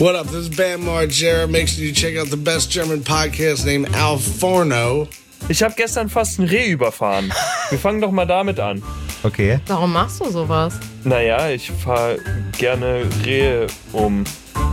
What up? This is Bam Margera. Make sure you check out the best German podcast named Al Forno. Ich habe gestern fast ein Reh überfahren. Wir fangen doch mal damit an. Okay. Warum machst du sowas? Naja, ich fahre gerne Rehe um.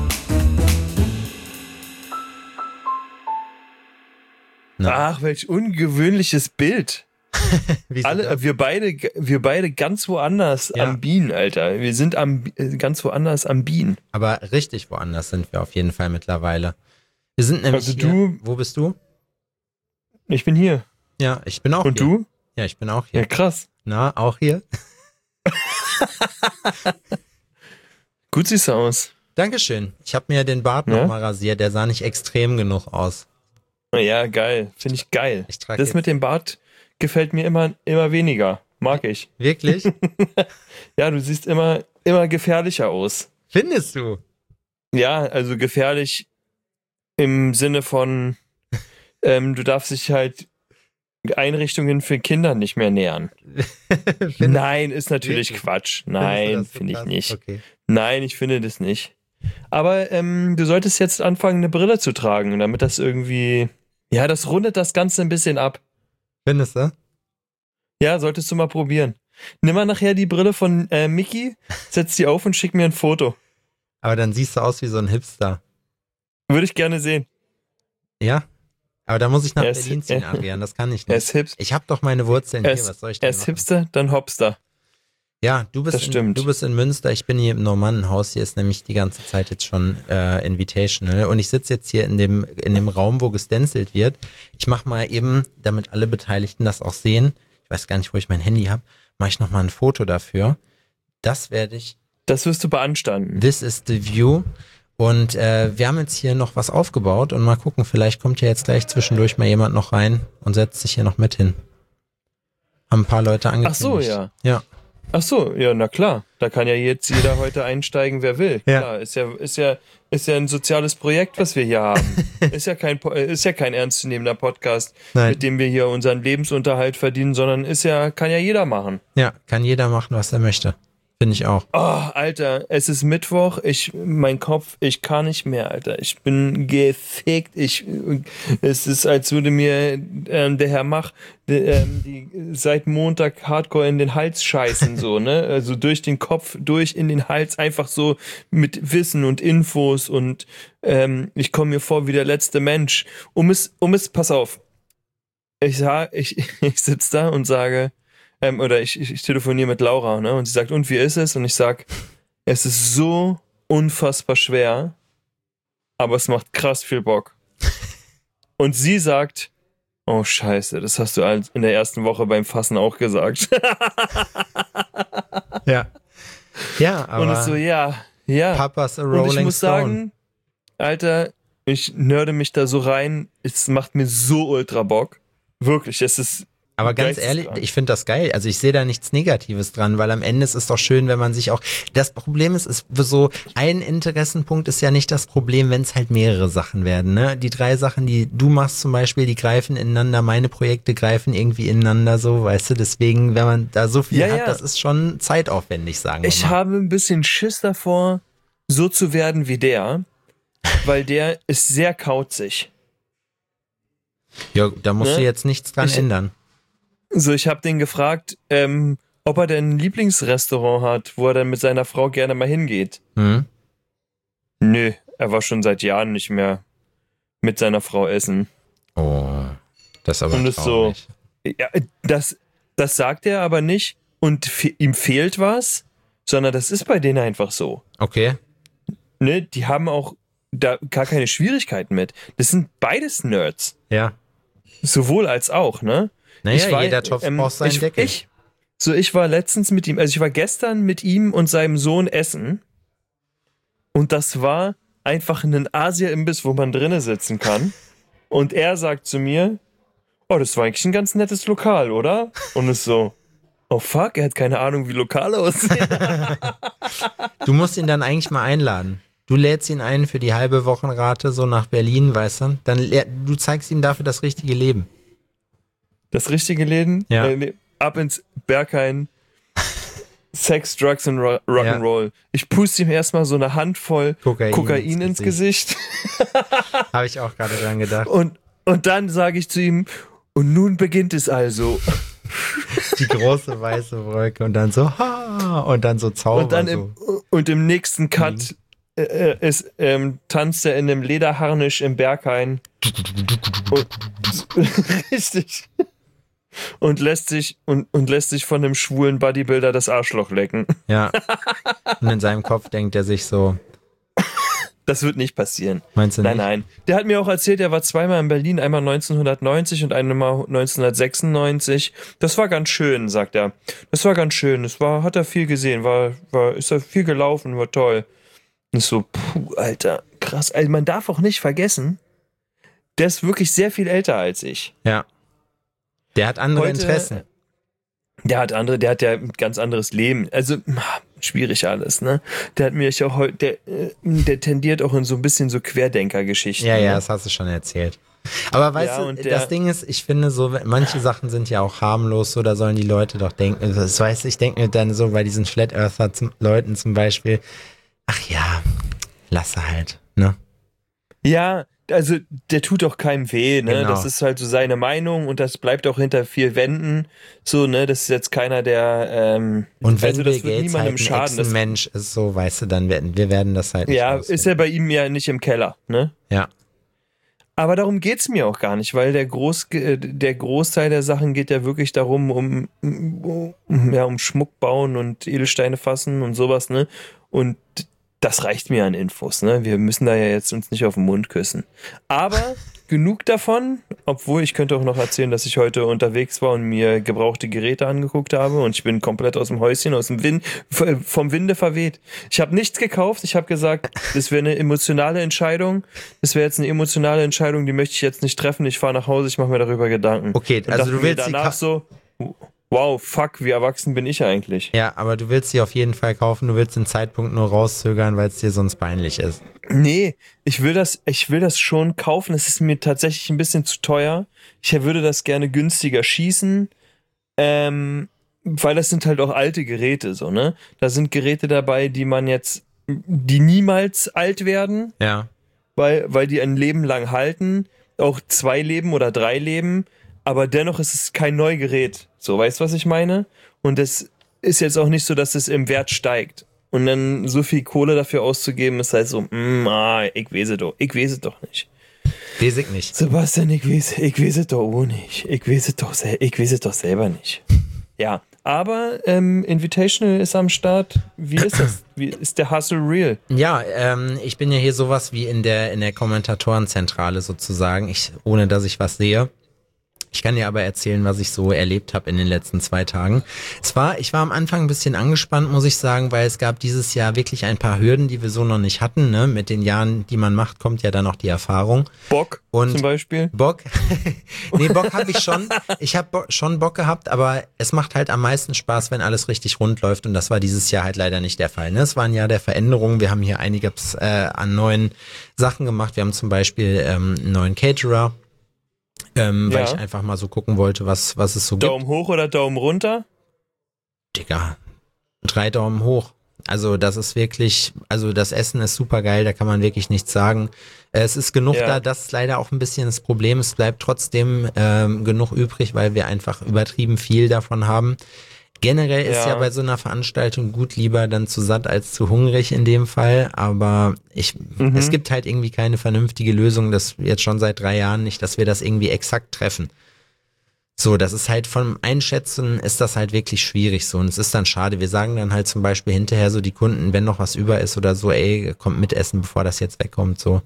Na. Ach, welch ungewöhnliches Bild. Wir beide ganz woanders am Bienen, Alter. Wir sind ganz woanders am Bienen. Aber richtig woanders sind wir auf jeden Fall mittlerweile. Wir sind nämlich hier. Wo bist du? Ich bin hier. Ja, ich bin auch Und hier. Und du? Ja, ich bin auch hier. Ja, krass. Na, auch hier? Gut siehst du aus. Dankeschön. Ich habe mir den Bart nochmal rasiert. Der sah nicht extrem genug aus. Ja, geil. Finde ich geil. Das mit dem Bart gefällt mir immer weniger. Mag ich. Wirklich? Ja, du siehst immer gefährlicher aus. Findest du? Ja, also gefährlich im Sinne von, du darfst dich halt Einrichtungen für Kinder nicht mehr nähern. Nein, ist natürlich Quatsch. Nein, finde ich nicht. Okay. Nein, ich finde das nicht. Aber du solltest jetzt anfangen, eine Brille zu tragen, damit das irgendwie, ja, das rundet das Ganze ein bisschen ab. Findest du? Ja, solltest du mal probieren. Nimm mal nachher die Brille von Mickey, setz die auf und schick mir ein Foto. Aber dann siehst du aus wie so ein Hipster. Würde ich gerne sehen. Ja? Aber da muss ich nach Berlin ziehen, Adrian. Das kann ich nicht. Ich habe doch meine Wurzeln hier. Was soll ich denn machen? Er ist Hipster, dann Hopster. Ja, du bist in Münster, ich bin hier im Normannenhaus, hier ist nämlich die ganze Zeit jetzt schon Invitational und ich sitze jetzt hier in dem Raum, wo gestencelt wird. Ich mache mal eben, damit alle Beteiligten das auch sehen, ich weiß gar nicht, wo ich mein Handy habe, mache ich nochmal ein Foto dafür. Das wirst du beanstanden. This is the view. Und wir haben jetzt hier noch was aufgebaut und mal gucken, vielleicht kommt ja jetzt gleich zwischendurch mal jemand noch rein und setzt sich hier noch mit hin. Haben ein paar Leute angekündigt. Ach so, ja. Ja. Ach so, ja, na klar. Da kann ja jetzt jeder heute einsteigen, wer will. Ja. Klar, ist ja ein soziales Projekt, was wir hier haben. Ist ja kein ernstzunehmender Podcast, Nein. mit dem wir hier unseren Lebensunterhalt verdienen, sondern kann ja jeder machen. Ja, kann jeder machen, was er möchte. Finde ich auch. Oh, Alter, es ist Mittwoch, mein Kopf, ich kann nicht mehr, Alter. Ich bin gefickt. Es ist, als würde mir der Herr Mach seit Montag Hardcore in den Hals scheißen, so, ne? Also durch den Kopf, durch in den Hals, einfach so mit Wissen und Infos und ich komme mir vor wie der letzte Mensch. Pass auf. Ich sitze da und sage, oder ich telefoniere mit Laura, ne? Und sie sagt, und wie ist es? Und ich sag, es ist so unfassbar schwer, aber es macht krass viel Bock. Und sie sagt, oh Scheiße, das hast du in der ersten Woche beim Fassen auch gesagt. Ja. Ja, aber und ich so, ja. Papa's a rolling und ich muss stone. sagen, Alter, ich nörde mich da so rein, es macht mir so ultra Bock. Wirklich, es ist. Aber ganz ehrlich, ich finde das geil. Also ich sehe da nichts Negatives dran, weil am Ende ist es doch schön, wenn man sich auch. Das Problem ist so, ein Interessenpunkt ist ja nicht das Problem, wenn es halt mehrere Sachen werden. Ne? Die 3 Sachen, die du machst zum Beispiel, die greifen ineinander, meine Projekte greifen irgendwie ineinander so, weißt du, deswegen, wenn man da so viel hat, das ist schon zeitaufwendig, sagen wir mal. Ich habe ein bisschen Schiss davor, so zu werden wie der, weil der ist sehr kauzig. Ja, da musst du jetzt nichts dran ändern. So, ich habe den gefragt, ob er denn ein Lieblingsrestaurant hat, wo er dann mit seiner Frau gerne mal hingeht. Nö, er war schon seit Jahren nicht mehr mit seiner Frau essen. Oh, das ist aber und traurig. So, ja, das sagt er aber nicht und ihm fehlt was, sondern das ist bei denen einfach so. Okay. Ne, die haben auch da gar keine Schwierigkeiten mit. Das sind beides Nerds. Ja. Sowohl als auch, ne? Naja, jeder Topf braucht seinen Deckel. Ich war letztens mit ihm, also ich war gestern mit ihm und seinem Sohn essen und das war einfach ein Asia-Imbiss, wo man drinnen sitzen kann und er sagt zu mir, oh, das war eigentlich ein ganz nettes Lokal, oder? Und ist so, oh fuck, er hat keine Ahnung, wie Lokale aussehen. Du musst ihn dann eigentlich mal einladen. Du lädst ihn ein für die halbe Wochenrate so nach Berlin, weißt du? Du zeigst ihm dafür das richtige Leben. Das richtige Leben? Ja. Ab ins Berghain. Sex, Drugs und Rock'n'Roll. Ich puste ihm erstmal so eine Handvoll Kokain ins Gesicht. Habe ich auch gerade dran gedacht. Und dann sage ich zu ihm, und nun beginnt es also. Die große weiße Wolke und dann so, und dann so Zauber. Und dann im nächsten Cut tanzt er in einem Lederharnisch im Berghain. Richtig. Und lässt sich von einem schwulen Bodybuilder das Arschloch lecken. Ja. Und in seinem Kopf denkt er sich so. Das wird nicht passieren. Meinst du nicht? Nein. Der hat mir auch erzählt, er war zweimal in Berlin, einmal 1990 und einmal 1996. Das war ganz schön, sagt er. Das war ganz schön. Hat er viel gesehen, ist er viel gelaufen, war toll. Und so, Alter, krass. Also man darf auch nicht vergessen, der ist wirklich sehr viel älter als ich. Ja. Der hat andere Interessen. Der hat ja ein ganz anderes Leben. Also, schwierig alles, ne? Der hat mir auch heute, der tendiert auch in so ein bisschen so Querdenker-Geschichten. Ja, ne? Das hast du schon erzählt. Aber weißt du, das Ding ist, ich finde so, manche Sachen sind ja auch harmlos, so, da sollen die Leute doch denken, ich denke mir dann so bei diesen Flat Earther Leuten zum Beispiel, ach ja, lasse halt, ne? Ja, also der tut doch keinem weh, ne? Genau. Das ist halt so seine Meinung und das bleibt auch hinter vier Wänden. So, ne, das ist jetzt keiner, der und wenn also Bill das wird Gates niemandem halt ein schaden. Ex-Mensch ist, so, weißt du, dann wir werden das halt nicht Ja, rausfinden. ist ja bei ihm ja nicht im Keller, ne? Ja. Aber darum geht's mir auch gar nicht, weil der Großteil der Sachen geht ja wirklich darum, um Schmuck bauen und Edelsteine fassen und sowas, ne? Und das reicht mir an Infos, ne? Wir müssen da ja jetzt uns nicht auf den Mund küssen. Aber genug davon, obwohl ich könnte auch noch erzählen, dass ich heute unterwegs war und mir gebrauchte Geräte angeguckt habe und ich bin komplett aus dem Häuschen, vom Winde verweht. Ich habe nichts gekauft, ich habe gesagt, das wäre eine emotionale Entscheidung. Das wäre jetzt eine emotionale Entscheidung, die möchte ich jetzt nicht treffen. Ich fahre nach Hause, ich mache mir darüber Gedanken. Okay, und also du willst danach so, wow, fuck, wie erwachsen bin ich eigentlich? Ja, aber du willst sie auf jeden Fall kaufen, du willst den Zeitpunkt nur rauszögern, weil es dir sonst peinlich ist. Nee, ich will das schon kaufen, es ist mir tatsächlich ein bisschen zu teuer. Ich würde das gerne günstiger schießen, weil das sind halt auch alte Geräte, so, ne? Da sind Geräte dabei, die niemals alt werden. Ja. Weil die ein Leben lang halten, auch 2 Leben oder 3 Leben, aber dennoch ist es kein Neugerät. So, weißt du, was ich meine? Und es ist jetzt auch nicht so, dass es im Wert steigt. Und dann so viel Kohle dafür auszugeben, ist halt so, ich weiß es doch nicht. Weiß ich nicht. Sebastian, ich weiß es doch auch nicht. Ich weiß es doch selber nicht. Ja, aber Invitational ist am Start. Wie ist das? Wie ist der Hustle real? Ja, ich bin ja hier sowas wie in der Kommentatorenzentrale sozusagen, ohne dass ich was sehe. Ich kann dir aber erzählen, was ich so erlebt habe in den letzten 2 Tagen. Ich war am Anfang ein bisschen angespannt, muss ich sagen, weil es gab dieses Jahr wirklich ein paar Hürden, die wir so noch nicht hatten. Ne? Mit den Jahren, die man macht, kommt ja dann auch die Erfahrung. Bock zum Beispiel? Bock? Nee, Bock habe ich schon. Ich habe schon Bock gehabt, aber es macht halt am meisten Spaß, wenn alles richtig rund läuft und das war dieses Jahr halt leider nicht der Fall. Ne? Es war ein Jahr der Veränderungen. Wir haben hier einiges an neuen Sachen gemacht. Wir haben zum Beispiel einen neuen Caterer. Weil ich einfach mal so gucken wollte, was es so gibt. Daumen hoch oder Daumen runter? Digga, 3 Daumen hoch. Also das ist wirklich, also das Essen ist super geil, da kann man wirklich nichts sagen. Es ist genug da, das ist leider auch ein bisschen das Problem. Es bleibt trotzdem genug übrig, weil wir einfach übertrieben viel davon haben. Generell ist ja bei so einer Veranstaltung gut lieber dann zu satt als zu hungrig in dem Fall, aber es gibt halt irgendwie keine vernünftige Lösung, das jetzt schon seit 3 Jahren nicht, dass wir das irgendwie exakt treffen. So, das ist halt vom Einschätzen ist das halt wirklich schwierig so und es ist dann schade. Wir sagen dann halt zum Beispiel hinterher so die Kunden, wenn noch was über ist oder so, ey, kommt mitessen, bevor das jetzt wegkommt, so.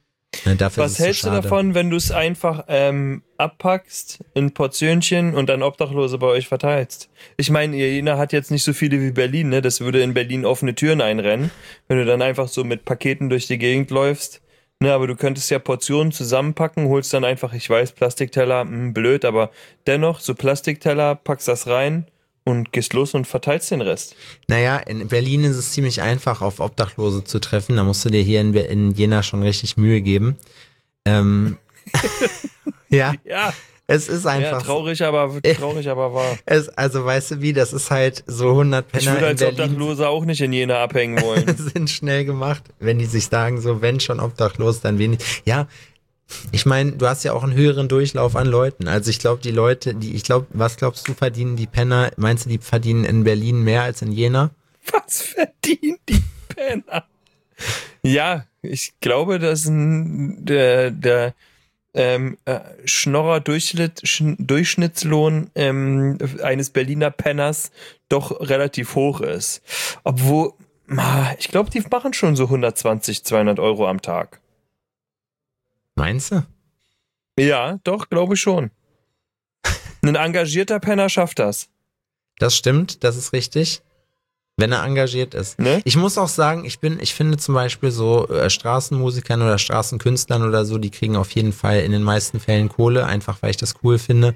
Was hältst du davon, wenn du es einfach abpackst in Portionchen und dann Obdachlose bei euch verteilst? Ich meine, Jena hat jetzt nicht so viele wie Berlin, ne? Das würde in Berlin offene Türen einrennen, wenn du dann einfach so mit Paketen durch die Gegend läufst. Ne, aber du könntest ja Portionen zusammenpacken, holst dann einfach, ich weiß, Plastikteller, blöd, aber dennoch, so Plastikteller, packst das rein und gehst los und verteilst den Rest. Naja, in Berlin ist es ziemlich einfach, auf Obdachlose zu treffen. Da musst du dir hier in Jena schon richtig Mühe geben. Ja. Es ist einfach Ja, traurig, aber wahr. also weißt du wie, das ist halt so 100 Penner Ich würde als in Berlin Obdachloser auch nicht in Jena abhängen wollen. sind schnell gemacht, wenn die sich sagen, so wenn schon obdachlos, dann wenig. Ja, ich meine, du hast ja auch einen höheren Durchlauf an Leuten. Also ich glaube, die Leute, was glaubst du, verdienen die Penner? Meinst du, die verdienen in Berlin mehr als in Jena? Was verdienen die Penner? Ja, ich glaube, dass der Schnorrer Durchschnittslohn eines Berliner Penners doch relativ hoch ist. Obwohl, ich glaube, die machen schon so 120, 200 Euro am Tag. Meinst du? Ja, doch, glaube ich schon. Ein engagierter Penner schafft das. Das stimmt, das ist richtig. Wenn er engagiert ist. Ne? Ich muss auch sagen, ich finde zum Beispiel so Straßenmusikern oder Straßenkünstlern oder so, die kriegen auf jeden Fall in den meisten Fällen Kohle, einfach weil ich das cool finde.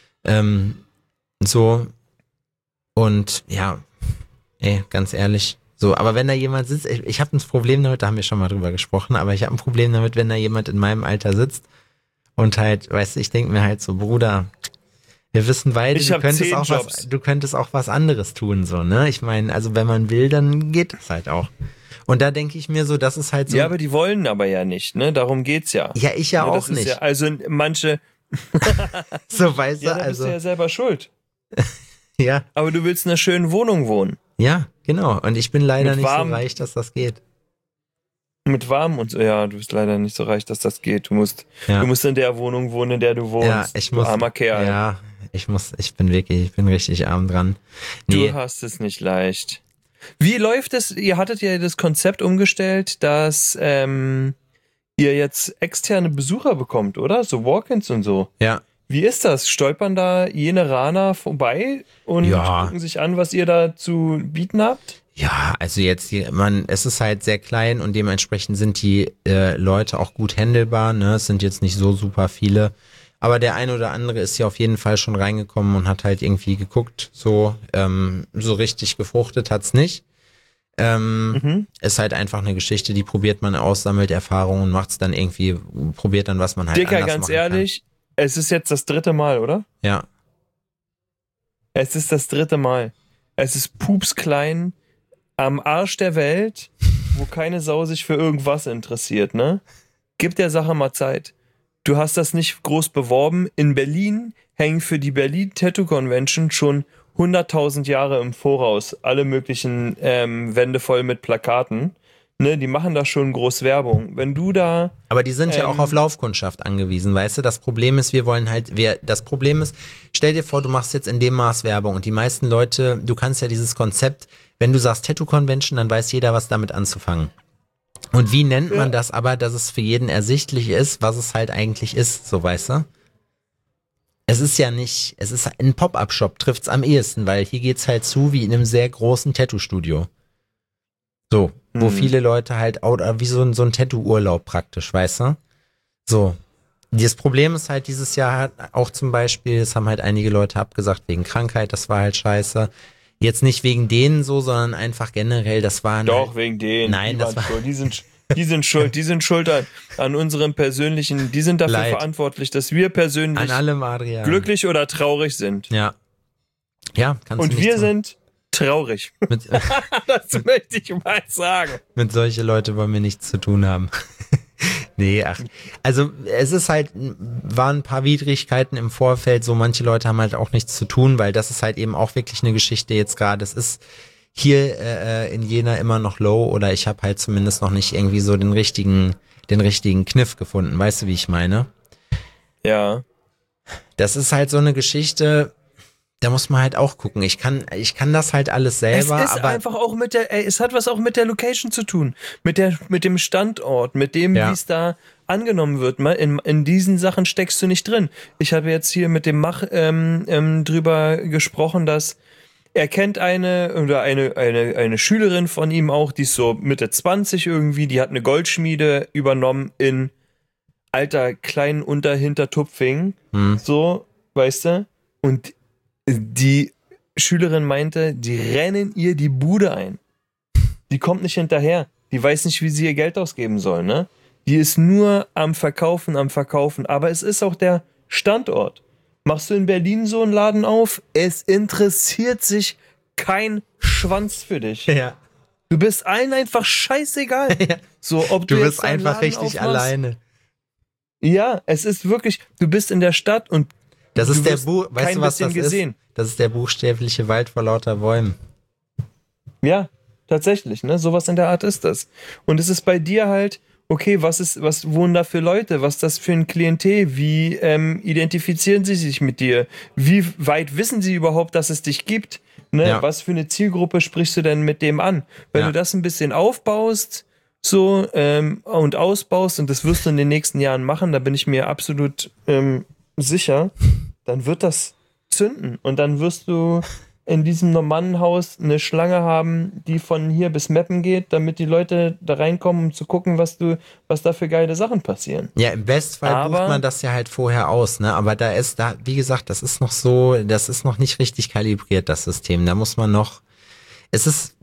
So. Und ja, ganz ehrlich. So, aber wenn da jemand sitzt, ich habe ein Problem damit, da haben wir schon mal drüber gesprochen, aber ich habe ein Problem damit, wenn da jemand in meinem Alter sitzt und halt, weißt du, ich denke mir halt so, Bruder, wir wissen beide, du könntest auch was anderes tun, so, ne? Ich meine, also wenn man will, dann geht das halt auch. Und da denke ich mir so, das ist halt so. Ja, aber die wollen aber ja nicht, ne? Darum geht's ja. Ja, ich ja auch nicht. Ja, also manche. So, weißt du, ja, da bist du ja selber schuld. Ja. Aber du willst in einer schönen Wohnung wohnen. Ja, genau. Und ich bin leider nicht so reich, dass das geht. Mit warm und so, ja, du bist leider nicht so reich, dass das geht. Du musst in der Wohnung wohnen, in der du wohnst. Ja, ich muss. Du armer Kerl. Ja, ich bin richtig arm dran. Nee. Du hast es nicht leicht. Wie läuft es? Ihr hattet ja das Konzept umgestellt, dass ihr jetzt externe Besucher bekommt, oder? So Walk-ins und so. Ja. Wie ist das? Stolpern da Jeneraner vorbei und gucken sich an, was ihr da zu bieten habt? Ja, also jetzt, es ist halt sehr klein und dementsprechend sind die Leute auch gut handelbar, ne? Es sind jetzt nicht so super viele. Aber der eine oder andere ist ja auf jeden Fall schon reingekommen und hat halt irgendwie geguckt, so richtig gefruchtet hat's nicht. Ist halt einfach eine Geschichte, die probiert man aus, sammelt Erfahrungen und macht's dann irgendwie, probiert dann, was man halt Dicker, anders ganz machen ehrlich, es ist jetzt das 3. Mal, oder? Ja. Es ist das 3. Mal. Es ist pupsklein am Arsch der Welt, wo keine Sau sich für irgendwas interessiert, ne? Gib der Sache mal Zeit. Du hast das nicht groß beworben. In Berlin hängen für die Berlin Tattoo Convention schon 100.000 Jahre im Voraus alle möglichen Wände voll mit Plakaten. Ne, die machen da schon groß Werbung. Wenn du da... Aber die sind ja auch auf Laufkundschaft angewiesen, weißt du? Das Problem ist, stell dir vor, du machst jetzt in dem Maß Werbung und die meisten Leute, du kannst ja dieses Konzept, wenn du sagst Tattoo Convention, dann weiß jeder, was damit anzufangen. Und wie nennt man das aber, dass es für jeden ersichtlich ist, was es halt eigentlich ist, so, weißt du? Es ist ein Pop-Up-Shop, trifft's am ehesten, weil hier geht's halt zu wie in einem sehr großen Tattoo-Studio. So, wo viele Leute halt, wie so ein Tattoo-Urlaub praktisch, weißt du? So. Das Problem ist halt, dieses Jahr hat auch zum Beispiel, es haben halt einige Leute abgesagt wegen Krankheit, das war halt scheiße. Jetzt nicht wegen denen so, sondern einfach generell, das waren Doch, halt, wegen denen. Nein, das war... Die sind schuld an unserem persönlichen, die sind dafür Leid. Verantwortlich, dass wir persönlich an allem, Adrian. glücklich oder traurig sind. Ja. Ja, kannst du Und nicht wir tun. sind traurig. Das möchte ich mal sagen. Mit solche Leute wollen wir nichts zu tun haben. Nee, also es ist halt, waren ein paar Widrigkeiten im Vorfeld, so manche Leute haben halt auch nichts zu tun, weil das ist halt eben auch wirklich eine Geschichte jetzt gerade. Es ist hier in Jena immer noch low oder ich habe halt zumindest noch nicht irgendwie so den richtigen Kniff gefunden, weißt du, wie ich meine? Ja. Das ist halt so eine Geschichte, da muss man halt auch gucken. Ich kann das halt alles selber. Es ist aber einfach auch es hat was auch mit der Location zu tun. Mit dem Standort, mit dem, wie es da angenommen wird. In diesen Sachen steckst du nicht drin. Ich habe jetzt hier mit dem Mach drüber gesprochen, dass er kennt eine Schülerin von ihm auch, die ist so Mitte 20 irgendwie, die hat eine Goldschmiede übernommen in alter kleinen Hintertupfing. So, weißt du? Und die Schülerin meinte, die rennen ihr die Bude ein. Die kommt nicht hinterher. Die weiß nicht, wie sie ihr Geld ausgeben soll, ne? Die ist nur am Verkaufen. Aber es ist auch der Standort. Machst du in Berlin so einen Laden auf? Es interessiert sich kein Schwanz für dich. Ja. Du bist allen einfach scheißegal. Ja. So, ob Du du bist jetzt einen einfach Laden richtig aufmachst. alleine. Ja, es ist wirklich, du bist in der Stadt und Das du ist der wirst weißt kein du, was bisschen das gesehen. ist? Das ist der buchstäbliche Wald vor lauter Bäumen. Ja, tatsächlich, ne? Sowas in der Art ist das. Und es ist bei dir halt, okay, was wohnen da für Leute? Was ist das für ein Klientel? Wie identifizieren sie sich mit dir? Wie weit wissen sie überhaupt, dass es dich gibt? Ne? Ja. Was für eine Zielgruppe sprichst du denn mit dem an? Wenn Ja. du das ein bisschen aufbaust, so und ausbaust, und das wirst du in den nächsten Jahren machen, da bin ich mir absolut sicher, dann wird das zünden. Und dann wirst du in diesem Normannenhaus eine Schlange haben, die von hier bis Meppen geht, damit die Leute da reinkommen, um zu gucken, was da für geile Sachen passieren. Ja, im Bestfall Aber- bucht man das ja halt vorher aus, ne? Aber wie gesagt, das ist noch nicht richtig kalibriert, das System. Da muss man noch, es ist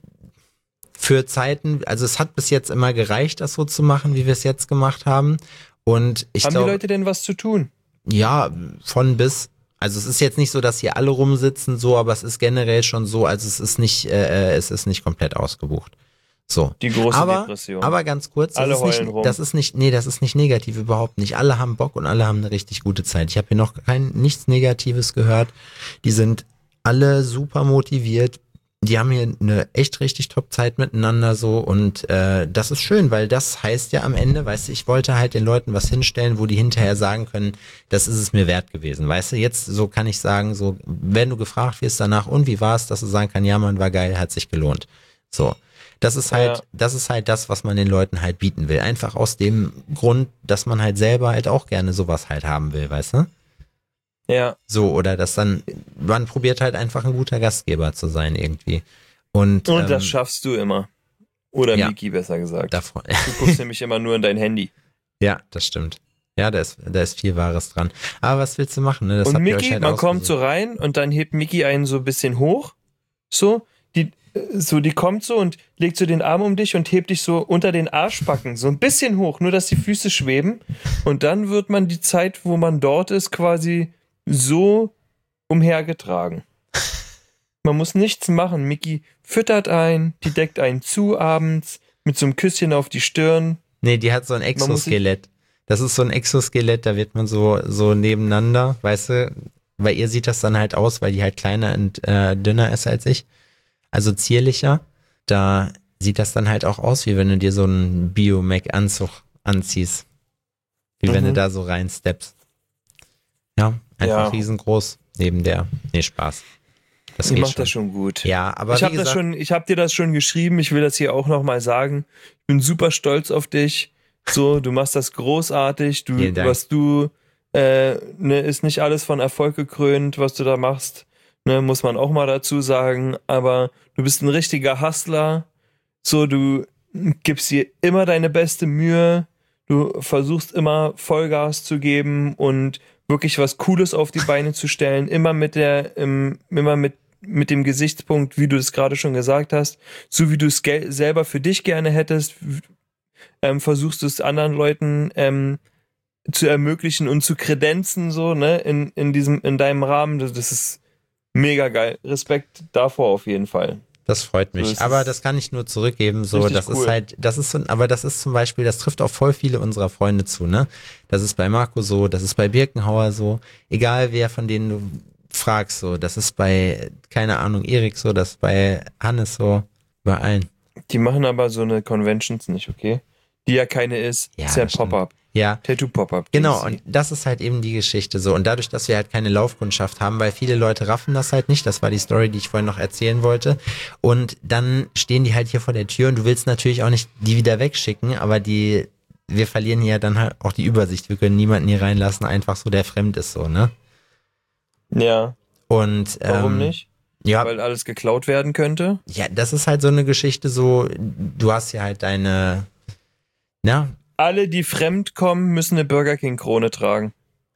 für Zeiten, also es hat bis jetzt immer gereicht, das so zu machen, wie wir es jetzt gemacht haben. Und ich Haben die glaube, Leute denn was zu tun? ja, von bis. Also es ist jetzt nicht so, dass hier alle rumsitzen, so, aber es ist generell schon so, also es ist nicht komplett ausgebucht. So. Die große aber, Depression. aber ganz kurz, Alle das ist heulen rum. das ist nicht negativ, überhaupt nicht. Alle haben Bock und alle haben eine richtig gute Zeit. Ich habe hier noch nichts Negatives gehört. Die sind alle super motiviert. Die haben hier eine echt richtig Top-Zeit miteinander so und das ist schön, weil das heißt ja am Ende, weißt du, ich wollte halt den Leuten was hinstellen, wo die hinterher sagen können, das ist es mir wert gewesen, weißt du, jetzt so kann ich sagen, so, wenn du gefragt wirst danach und wie war's, dass du sagen kann, ja man, war geil, hat sich gelohnt. So, das ist halt das, was man den Leuten halt bieten will, einfach aus dem Grund, dass man halt selber halt auch gerne sowas halt haben will, weißt du? Ja. So, oder dass dann, man probiert halt einfach ein guter Gastgeber zu sein irgendwie. Und das schaffst du immer. Oder ja. Miki, besser gesagt. davon, Du guckst nämlich immer nur in dein Handy. ja, das stimmt. Ja, da ist viel Wahres dran. Aber was willst du machen, ne? Das Und habt ihr Miki, euch halt man kommt so ausgesucht. rein und dann hebt Miki einen so ein bisschen hoch. So, die kommt so und legt so den Arm um dich und hebt dich so unter den Arschbacken, so ein bisschen hoch, nur dass die Füße schweben. Und dann wird man die Zeit, wo man dort ist, quasi so umhergetragen. Man muss nichts machen. Miki füttert einen, die deckt einen zu abends mit so einem Küsschen auf die Stirn. Nee, die hat so ein Exoskelett. Das ist so ein Exoskelett, da wird man so nebeneinander, weißt du, weil ihr sieht das dann halt aus, weil die halt kleiner und dünner ist als ich. Also zierlicher. Da sieht das dann halt auch aus, wie wenn du dir so einen Bio-Mac-Anzug anziehst. Wie wenn du da so reinsteppst. Ja, einfach riesengroß neben der. Nee, Spaß. Das Ich geht mach das schon gut. Ja, aber Ich wie habe gesagt, ich habe dir das schon geschrieben. Ich will das hier auch nochmal sagen. Ich bin super stolz auf dich. So, du machst das großartig. Vielen Dank. Ist nicht alles von Erfolg gekrönt, was du da machst. Ne, muss man auch mal dazu sagen. Aber du bist ein richtiger Hustler. So, du gibst dir immer deine beste Mühe. Du versuchst immer Vollgas zu geben und wirklich was Cooles auf die Beine zu stellen. Immer mit dem Gesichtspunkt, wie du es gerade schon gesagt hast, so wie du es selber für dich gerne hättest, versuchst du es anderen Leuten zu ermöglichen und zu kredenzen, so, ne, in deinem Rahmen. Das ist mega geil. Respekt davor auf jeden Fall. das freut mich. So ist Aber es das kann ich nur zurückgeben. So, richtig das cool. ist halt, aber das ist zum Beispiel, das trifft auf voll viele unserer Freunde zu, ne? Das ist bei Marco so, das ist bei Birkenhauer so. Egal wer von denen du fragst, so, das ist bei, keine Ahnung, Erik so, das ist bei Hannes so, bei allen. Die machen aber so eine Conventions nicht, okay? Die ja keine ist. Ja, Ist ja das stimmt. Pop-Up. Ja, Tattoo-Pop-Up. genau, und das ist halt eben die Geschichte so. Und dadurch, dass wir halt keine Laufkundschaft haben, weil viele Leute raffen das halt nicht, das war die Story, die ich vorhin noch erzählen wollte. Und dann stehen die halt hier vor der Tür und du willst natürlich auch nicht die wieder wegschicken, aber wir verlieren hier dann halt auch die Übersicht. Wir können niemanden hier reinlassen, einfach so, der fremd ist so, ne? Ja. Und Warum nicht? Ja, Weil alles geklaut werden könnte? ja, das ist halt so eine Geschichte so, du hast ja halt deine, na, Alle, die fremd kommen, müssen eine Burger King-Krone tragen.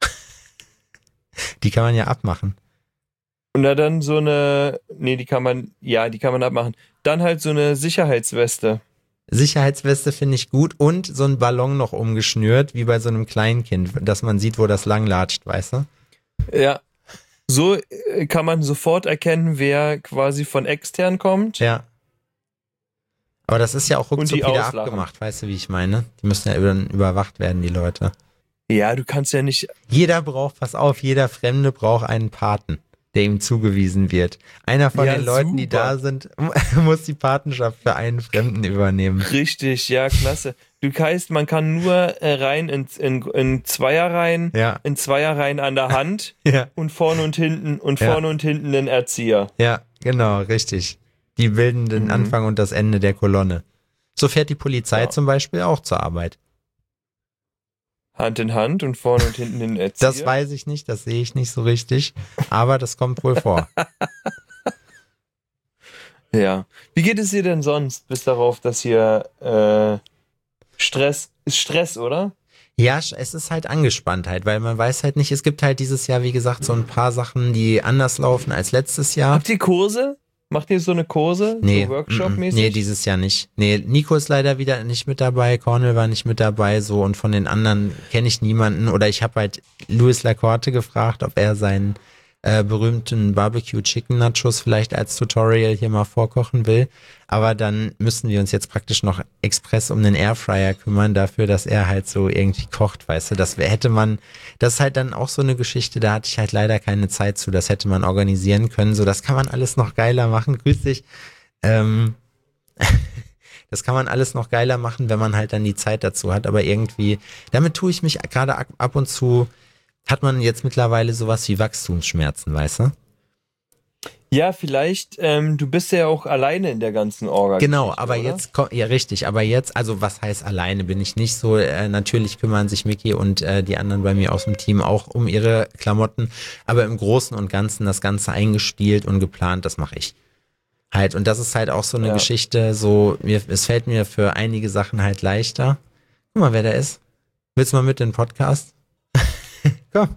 die kann man ja abmachen. Und dann so eine, die kann man abmachen. Dann halt so eine Sicherheitsweste. Sicherheitsweste finde ich gut und so ein Ballon noch umgeschnürt, wie bei so einem Kleinkind, dass man sieht, wo das langlatscht, weißt du? Ja, So kann man sofort erkennen, wer quasi von extern kommt. Ja. Aber das ist ja auch Und ruckzuck die wieder auslachen. abgemacht, weißt du, wie ich meine? Die müssen ja überwacht werden, die Leute. Ja, du kannst ja nicht. Pass auf, jeder Fremde braucht einen Paten, der ihm zugewiesen wird. Einer von Ja, den Leuten, die super. da sind, muss die Patenschaft für einen Fremden übernehmen. Richtig, ja, klasse. Du heißt, man kann nur rein in Zweierreihen, Ja. in Zweierreihen an der Hand Ja, und vorne und hinten den Erzieher. ja, genau, richtig. Die bilden den Anfang und das Ende der Kolonne. So fährt die Polizei Ja. zum Beispiel auch zur Arbeit. Hand in Hand und vorne und hinten den Erzieher. Das weiß ich nicht, das sehe ich nicht so richtig, aber das kommt wohl vor. Ja. Wie geht es dir denn sonst? Bis darauf, dass hier Stress ist Stress, oder? Ja, es ist halt Angespanntheit, weil man weiß halt nicht, es gibt halt dieses Jahr, wie gesagt, so ein paar Sachen, die anders laufen als letztes Jahr. Habt ihr Kurse? Macht ihr so eine Kurse? Nee, So Workshop-mäßig? nee, dieses Jahr nicht. Nee, Nico ist leider wieder nicht mit dabei, Cornel war nicht mit dabei, so, und von den anderen kenne ich niemanden. Oder ich habe halt Louis Lacorte gefragt, ob er seinen berühmten Barbecue Chicken Nachos vielleicht als Tutorial hier mal vorkochen will. Aber dann müssen wir uns jetzt praktisch noch express um den Airfryer kümmern, dafür, dass er halt so irgendwie kocht, weißt du. Das ist halt dann auch so eine Geschichte, da hatte ich halt leider keine Zeit zu. Das hätte man organisieren können. So, das kann man alles noch geiler machen. Grüß dich. Das kann man alles noch geiler machen, wenn man halt dann die Zeit dazu hat. Aber irgendwie, damit tue ich mich gerade ab und zu, hat man jetzt mittlerweile sowas wie Wachstumsschmerzen, weißt du? Ja, vielleicht, du bist ja auch alleine in der ganzen Orga. Genau, aber oder? jetzt kommt, ja richtig, aber jetzt, also was heißt alleine, bin ich nicht so, natürlich kümmern sich Micky und die anderen bei mir aus dem Team auch um ihre Klamotten, aber im Großen und Ganzen das Ganze eingespielt und geplant, das mache ich. Halt, und das ist halt auch so eine Geschichte, so, es fällt mir für einige Sachen halt leichter. Guck mal, wer da ist. Willst du mal mit in den Podcast? Komm.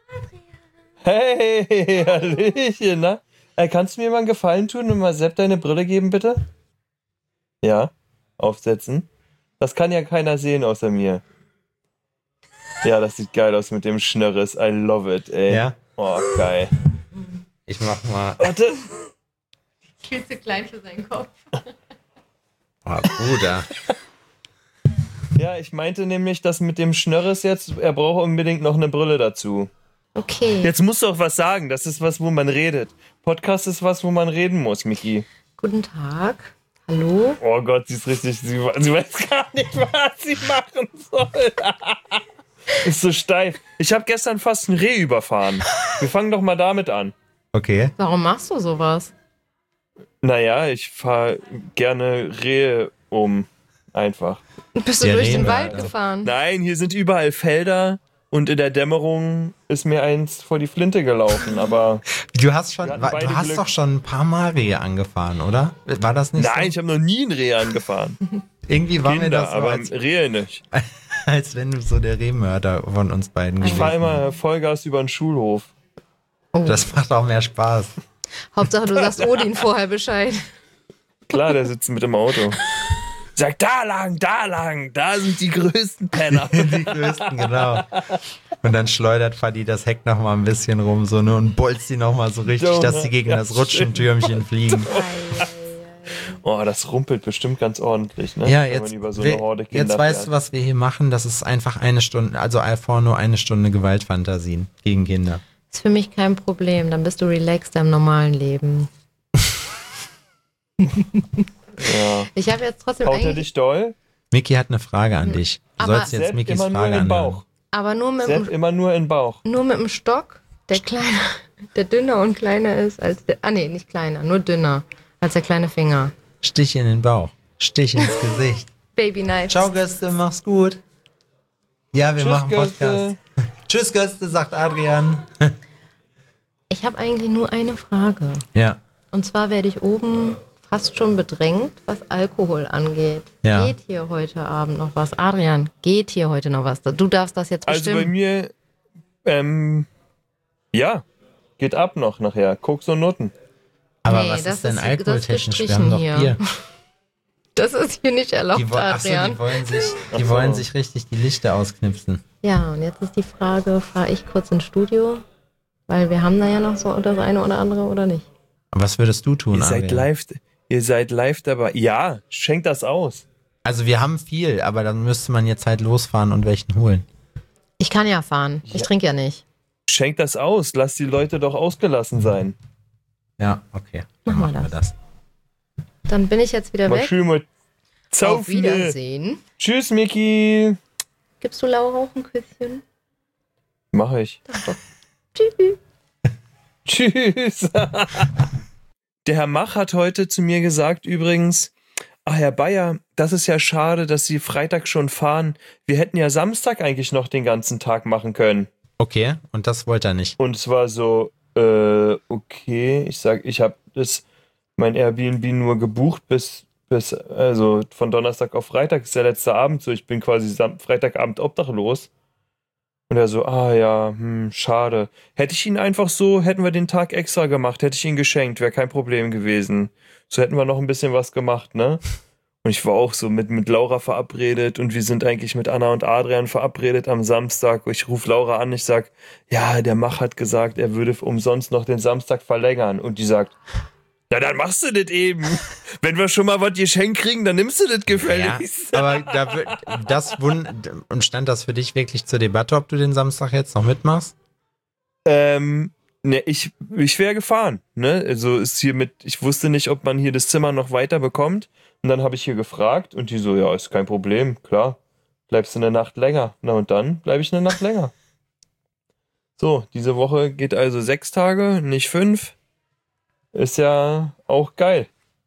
Hey, Hallöchen, na? Kannst du mir mal einen Gefallen tun und mal Sepp deine Brille geben, bitte? Ja, aufsetzen. Das kann ja keiner sehen außer mir. Ja, das sieht geil aus mit dem Schnörres. I love it, ey. Ja. Oh, geil. Ich mach mal. Warte. Viel zu klein für seinen Kopf. Oh, Bruder. Ja, ich meinte nämlich, dass mit dem Schnörres jetzt, er braucht unbedingt noch eine Brille dazu. Okay. Jetzt musst du auch was sagen. Das ist was, wo man redet. Podcast ist was, wo man reden muss, Miki. Guten Tag. Hallo. Oh Gott, sie ist richtig, sie weiß gar nicht, was sie machen soll. Ist so steif. Ich habe gestern fast ein Reh überfahren. Wir fangen doch mal damit an. Okay. Warum machst du sowas? Naja, ich fahre gerne Rehe um. Einfach. Bist du Der durch den Rehmörder. Wald gefahren? Nein, hier sind überall Felder und in der Dämmerung ist mir eins vor die Flinte gelaufen, aber Du hast schon, Wir hatten du beide hast Glück. doch schon ein paar Mal Rehe angefahren, oder? War das nicht nein, so? ich habe noch nie ein Reh angefahren. Irgendwie war mir Kinder, das so, aber als, Rehe nicht. als wenn du so der Rehmörder von uns beiden Ich gewesen fahre immer Vollgas über den Schulhof. Oh. Das macht auch mehr Spaß. Hauptsache, du sagst Odin vorher Bescheid. Klar, der sitzt mit im Auto. Sagt, da lang, da sind die größten Penner. Die größten, genau. Und dann schleudert Fadi das Heck noch mal ein bisschen rum so, ne, und bolzt die noch mal so richtig, Junge, dass sie gegen ja, das Rutschentürmchen fliegen. Oh, das rumpelt bestimmt ganz ordentlich, ne? Ja, Wenn jetzt, man über so eine Horde Kinder jetzt weißt du, fährt. was wir hier machen. Das ist einfach eine Stunde, also einfach nur eine Stunde Gewaltfantasien gegen Kinder. Ist für mich kein Problem. Dann bist du relaxed im normalen Leben. Ja. Ich habe jetzt trotzdem Haut er eigentlich, dich doll? Miki hat eine Frage an dich. Du Aber sollst jetzt Sepp Mikis immer nur Frage in den anhören. Bauch. aber nur mit, Sepp immer nur in den Bauch. dem Stock, der kleiner, der dünner und kleiner ist als der, nee, nicht kleiner, nur dünner als der kleine Finger. Stich in den Bauch. Stich ins Gesicht. Baby Knife. Ciao, Göste, mach's gut. Ja, wir Tschüss, machen Podcast. Göste. Tschüss, Göste, sagt Adrian. Ich habe eigentlich nur eine Frage. Ja. Und zwar werde ich oben fast schon bedrängt, was Alkohol angeht. Ja. Geht hier heute Abend noch was? Adrian, geht hier heute noch was? Du darfst das jetzt Also bei bestimmen. mir, ja, geht ab noch nachher. Koks und Nutten. Aber Nee, was das ist denn ist- alkoholtechnisch? das Wir haben doch gestrichen Bier. Das ist hier nicht erlaubt, Achso, Adrian. die wollen sich richtig die Lichter ausknipsen. Ja, und jetzt ist die Frage, fahre ich kurz ins Studio? Weil wir haben da ja noch so das eine oder andere oder nicht. Was würdest du tun, Ihr seid live dabei. Ja, schenkt das aus. Also wir haben viel, aber dann müsste man jetzt halt losfahren und welchen holen. Ich kann ja fahren. Ich trinke ja nicht. Schenkt das aus. Lasst die Leute doch ausgelassen sein. Ja, okay. Machen wir das. Dann bin ich jetzt wieder Mal weg. schön mal Auf zaufen. Wiedersehen. Tschüss, Miki. Gibst du Laura auch ein Küsschen? Mach ich. Tschüss. Tschüss. Der Herr Mach hat heute zu mir gesagt, übrigens, Herr Bayer, das ist ja schade, dass Sie Freitag schon fahren. Wir hätten ja Samstag eigentlich noch den ganzen Tag machen können. Okay, und das wollte er nicht. Und es war so, okay, ich habe mein Airbnb nur gebucht also von Donnerstag auf Freitag, ist der letzte Abend so, ich bin quasi Freitagabend obdachlos. Und er so, schade. Hätte wir den Tag extra gemacht, hätte ich ihn geschenkt, wäre kein Problem gewesen. So hätten wir noch ein bisschen was gemacht, ne? Und ich war auch so mit Laura verabredet und wir sind eigentlich mit Anna und Adrian verabredet am Samstag. Ich rufe Laura an, ich sag, ja, der Mach hat gesagt, er würde umsonst noch den Samstag verlängern. Und die sagt, na, dann machst du das eben. Wenn wir schon mal was geschenkt kriegen, dann nimmst du das gefälligst. Ja, aber und stand das für dich wirklich zur Debatte, ob du den Samstag jetzt noch mitmachst? Ne, ich wäre gefahren, ne? Also ich wusste nicht, ob man hier das Zimmer noch weiter bekommt. Und dann habe ich hier gefragt und die so, ja, ist kein Problem, klar. Bleibst du eine Nacht länger. Na und dann bleibe ich eine Nacht länger. So, diese Woche geht also 6 Tage, nicht 5. Ist ja auch geil.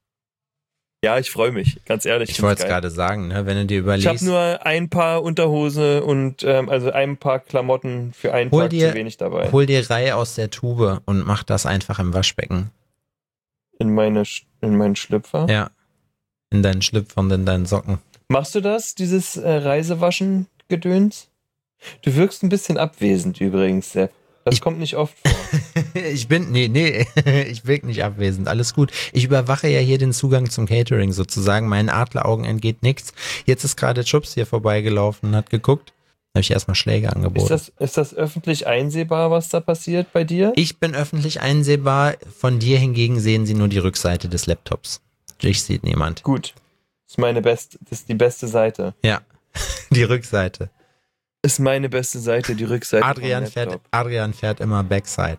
Ja, ich freue mich, ganz ehrlich. Ich wollte es gerade sagen, ne? Wenn du dir überlegst. Ich habe nur ein Paar Unterhose und also ein paar Klamotten für einen Tag zu wenig dabei. Hol dir Reihe aus der Tube und mach das einfach im Waschbecken. In meinen Schlüpfer? Ja. In deinen Schlüpfer und in deinen Socken. Machst du das, dieses Reisewaschen-Gedöns? Du wirkst ein bisschen abwesend übrigens, Sepp. Das kommt nicht oft vor. ich wirke nicht abwesend, alles gut. Ich überwache ja hier den Zugang zum Catering sozusagen, meinen Adleraugen entgeht nichts. Jetzt ist gerade Chups hier vorbeigelaufen und hat geguckt. Da habe ich erstmal Schläge angeboten. Ist das öffentlich einsehbar, was da passiert bei dir? Ich bin öffentlich einsehbar, von dir hingegen sehen sie nur die Rückseite des Laptops. Dich sieht niemand. Gut. Das ist die beste Seite. Ja, die Rückseite. Ist meine beste Seite, die Rückseite. Adrian fährt immer Backside.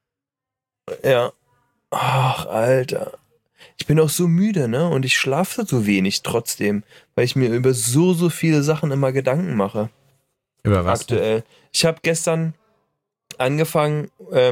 Ja. Ach, Alter. Ich bin auch so müde, ne? Und ich schlafe so wenig trotzdem, weil ich mir über so viele Sachen immer Gedanken mache. Über was? Aktuell. Ich habe gestern angefangen,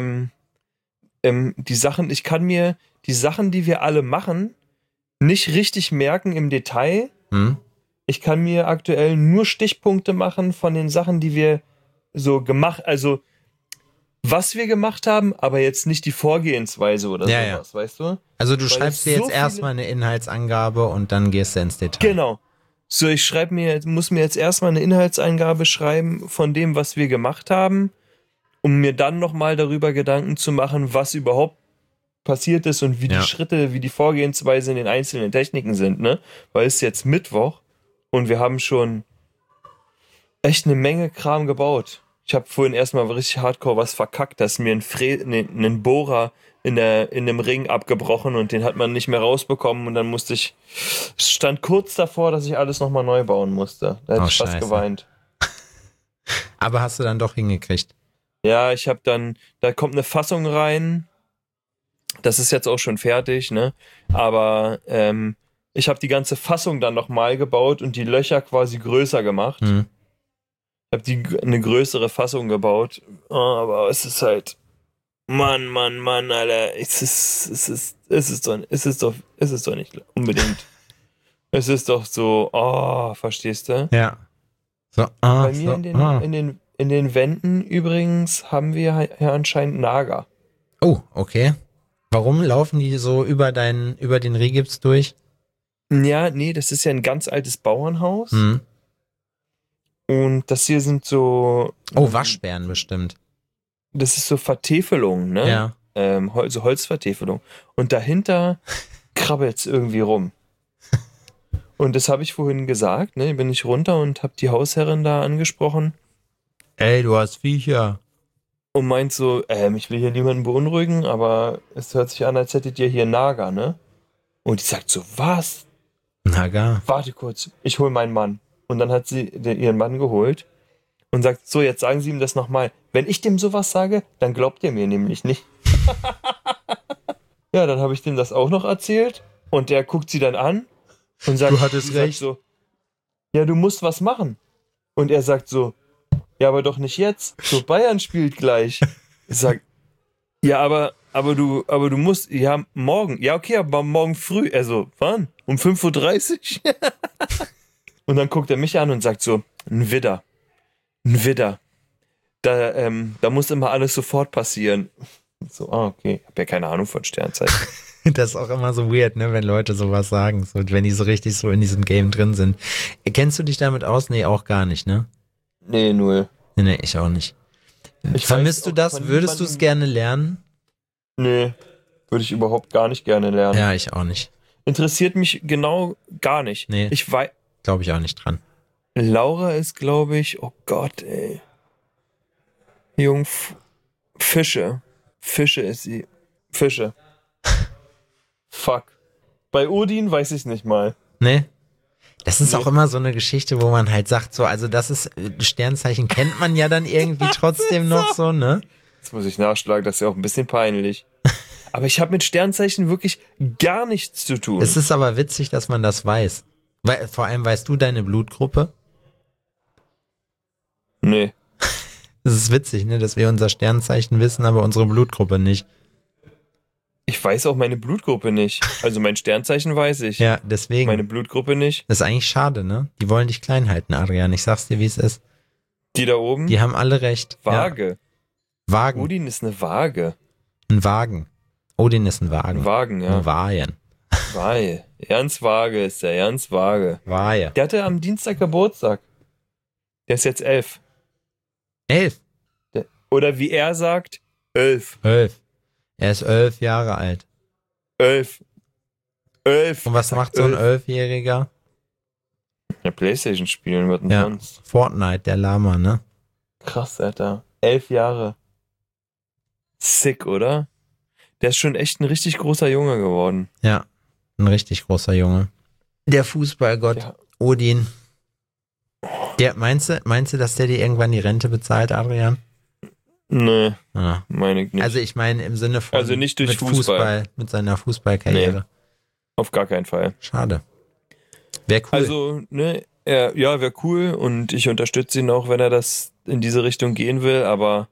ich kann mir die Sachen, die wir alle machen, nicht richtig merken im Detail. Ich kann mir aktuell nur Stichpunkte machen von den Sachen, die wir so gemacht, also was wir gemacht haben, aber jetzt nicht die Vorgehensweise oder sowas, weißt du? Also du schreibst dir jetzt erstmal eine Inhaltsangabe und dann gehst du ins Detail. Genau. So, muss mir jetzt erstmal eine Inhaltsangabe schreiben von dem, was wir gemacht haben, um mir dann nochmal darüber Gedanken zu machen, was überhaupt passiert ist und wie die Schritte, wie die Vorgehensweise in den einzelnen Techniken sind, ne? Weil es ist jetzt Mittwoch und wir haben schon echt eine Menge Kram gebaut. Ich habe vorhin erstmal richtig hardcore was verkackt, dass mir ein Bohrer in dem Ring abgebrochen und den hat man nicht mehr rausbekommen und dann stand kurz davor, dass ich alles nochmal neu bauen musste. Da hätte ich fast geweint. Aber hast du dann doch hingekriegt? Ja, da kommt eine Fassung rein. Das ist jetzt auch schon fertig, ne? Aber ich habe die ganze Fassung dann nochmal gebaut und die Löcher quasi größer gemacht. Ich habe eine größere Fassung gebaut. Aber es ist halt Mann, Alter. Es ist doch nicht unbedingt. Es ist doch so, verstehst du? Ja. So, Bei mir in den Wänden übrigens haben wir ja anscheinend Nager. Oh, okay. Warum laufen die so über den Rigips durch? Ja, nee, das ist ja ein ganz altes Bauernhaus. Und das hier sind so... Oh, Waschbären bestimmt. Das ist so Vertäfelung, ne? Ja. So Holzvertäfelung. Und dahinter krabbelt's irgendwie rum. Und das habe ich vorhin gesagt, ne? Bin ich runter und habe die Hausherrin da angesprochen. Ey, du hast Viecher. und meint so, ich will hier niemanden beunruhigen, aber es hört sich an, als hättet ihr hier Naga, ne? Und die sagt so, was? Naga. Warte kurz, ich hol meinen Mann. Und dann hat sie ihren Mann geholt und sagt, so, jetzt sagen Sie ihm das nochmal. Wenn ich dem sowas sage, dann glaubt er mir nämlich nicht. Ja, dann habe ich dem das auch noch erzählt und der guckt sie dann an und sagt, Du hattest sie sagt recht. so, ja, du musst was machen. Und er sagt so, ja, aber doch nicht jetzt. So, Bayern spielt gleich. Ich sag, ja, aber du musst, ja, morgen. Ja, okay, aber morgen früh. Also, wann? Um 5:30 Uhr? Und dann guckt er mich an und sagt so, ein Widder. Ein Widder. Da muss immer alles sofort passieren. So, okay. Ich hab ja keine Ahnung von Sternzeichen. Das ist auch immer so weird, ne, wenn Leute sowas sagen, so, wenn die so richtig so in diesem Game drin sind. Kennst du dich damit aus? Nee, auch gar nicht, ne? Nee, null. Nee, ich auch nicht. Ich Vermisst weiß du auch das? von Würdest du es gerne lernen? Nee, würde ich überhaupt gar nicht gerne lernen. Ja, ich auch nicht. Interessiert mich genau gar nicht. Nee. Ich weiß, Glaube ich auch nicht dran. Laura ist, glaube ich, oh Gott, ey. Fische. Fische ist sie. Fische. Fuck. Bei Odin weiß ich es nicht mal. Nee? Das ist Nee. auch immer so eine Geschichte, wo man halt sagt, so, also das ist, Sternzeichen kennt man ja dann irgendwie trotzdem noch so, ne? Jetzt muss ich nachschlagen, das ist ja auch ein bisschen peinlich. Aber ich habe mit Sternzeichen wirklich gar nichts zu tun. Es ist aber witzig, dass man das weiß. Weil, vor allem weißt du deine Blutgruppe? Nee. Es ist witzig, ne, dass wir unser Sternzeichen wissen, aber unsere Blutgruppe nicht. Ich weiß auch meine Blutgruppe nicht. Also mein Sternzeichen weiß ich. Ja, deswegen. Meine Blutgruppe nicht. Das ist eigentlich schade, ne? Die wollen dich klein halten, Adrian. Ich sag's dir, wie es ist. Die da oben? Die haben alle recht. Waage. Ja. Wagen. Odin ist eine Waage. Ein Wagen. Odin ist ein Wagen. Ein Wagen, ja. Ein Wagen. Waage. Ernst Waage ist der, Ernst Waage. Waage. Der hatte am Dienstag Geburtstag. Der ist jetzt 11. 11. Oder wie er sagt, 11. 11. Er ist 11 Jahre alt. 11. 11. Und was macht so ein 11-Jähriger? Ja, Playstation spielen wird ein Ja. sonst. Fortnite, der Lama, ne? Krass, Alter. 11 Jahre. Sick, oder? Der ist schon echt ein richtig großer Junge geworden. Ja. Ein richtig großer Junge. Der Fußballgott, Ja. Odin. Der, meinst du, dass der dir irgendwann die Rente bezahlt, Adrian? Nee, Ah. meine ich nicht. Also ich meine im Sinne von Also nicht durch mit Fußball. mit seiner Fußballkarriere. Auf gar keinen Fall. Schade. Wäre cool. Also, ne, ja, wäre cool und ich unterstütze ihn auch, wenn er das in diese Richtung gehen will, aber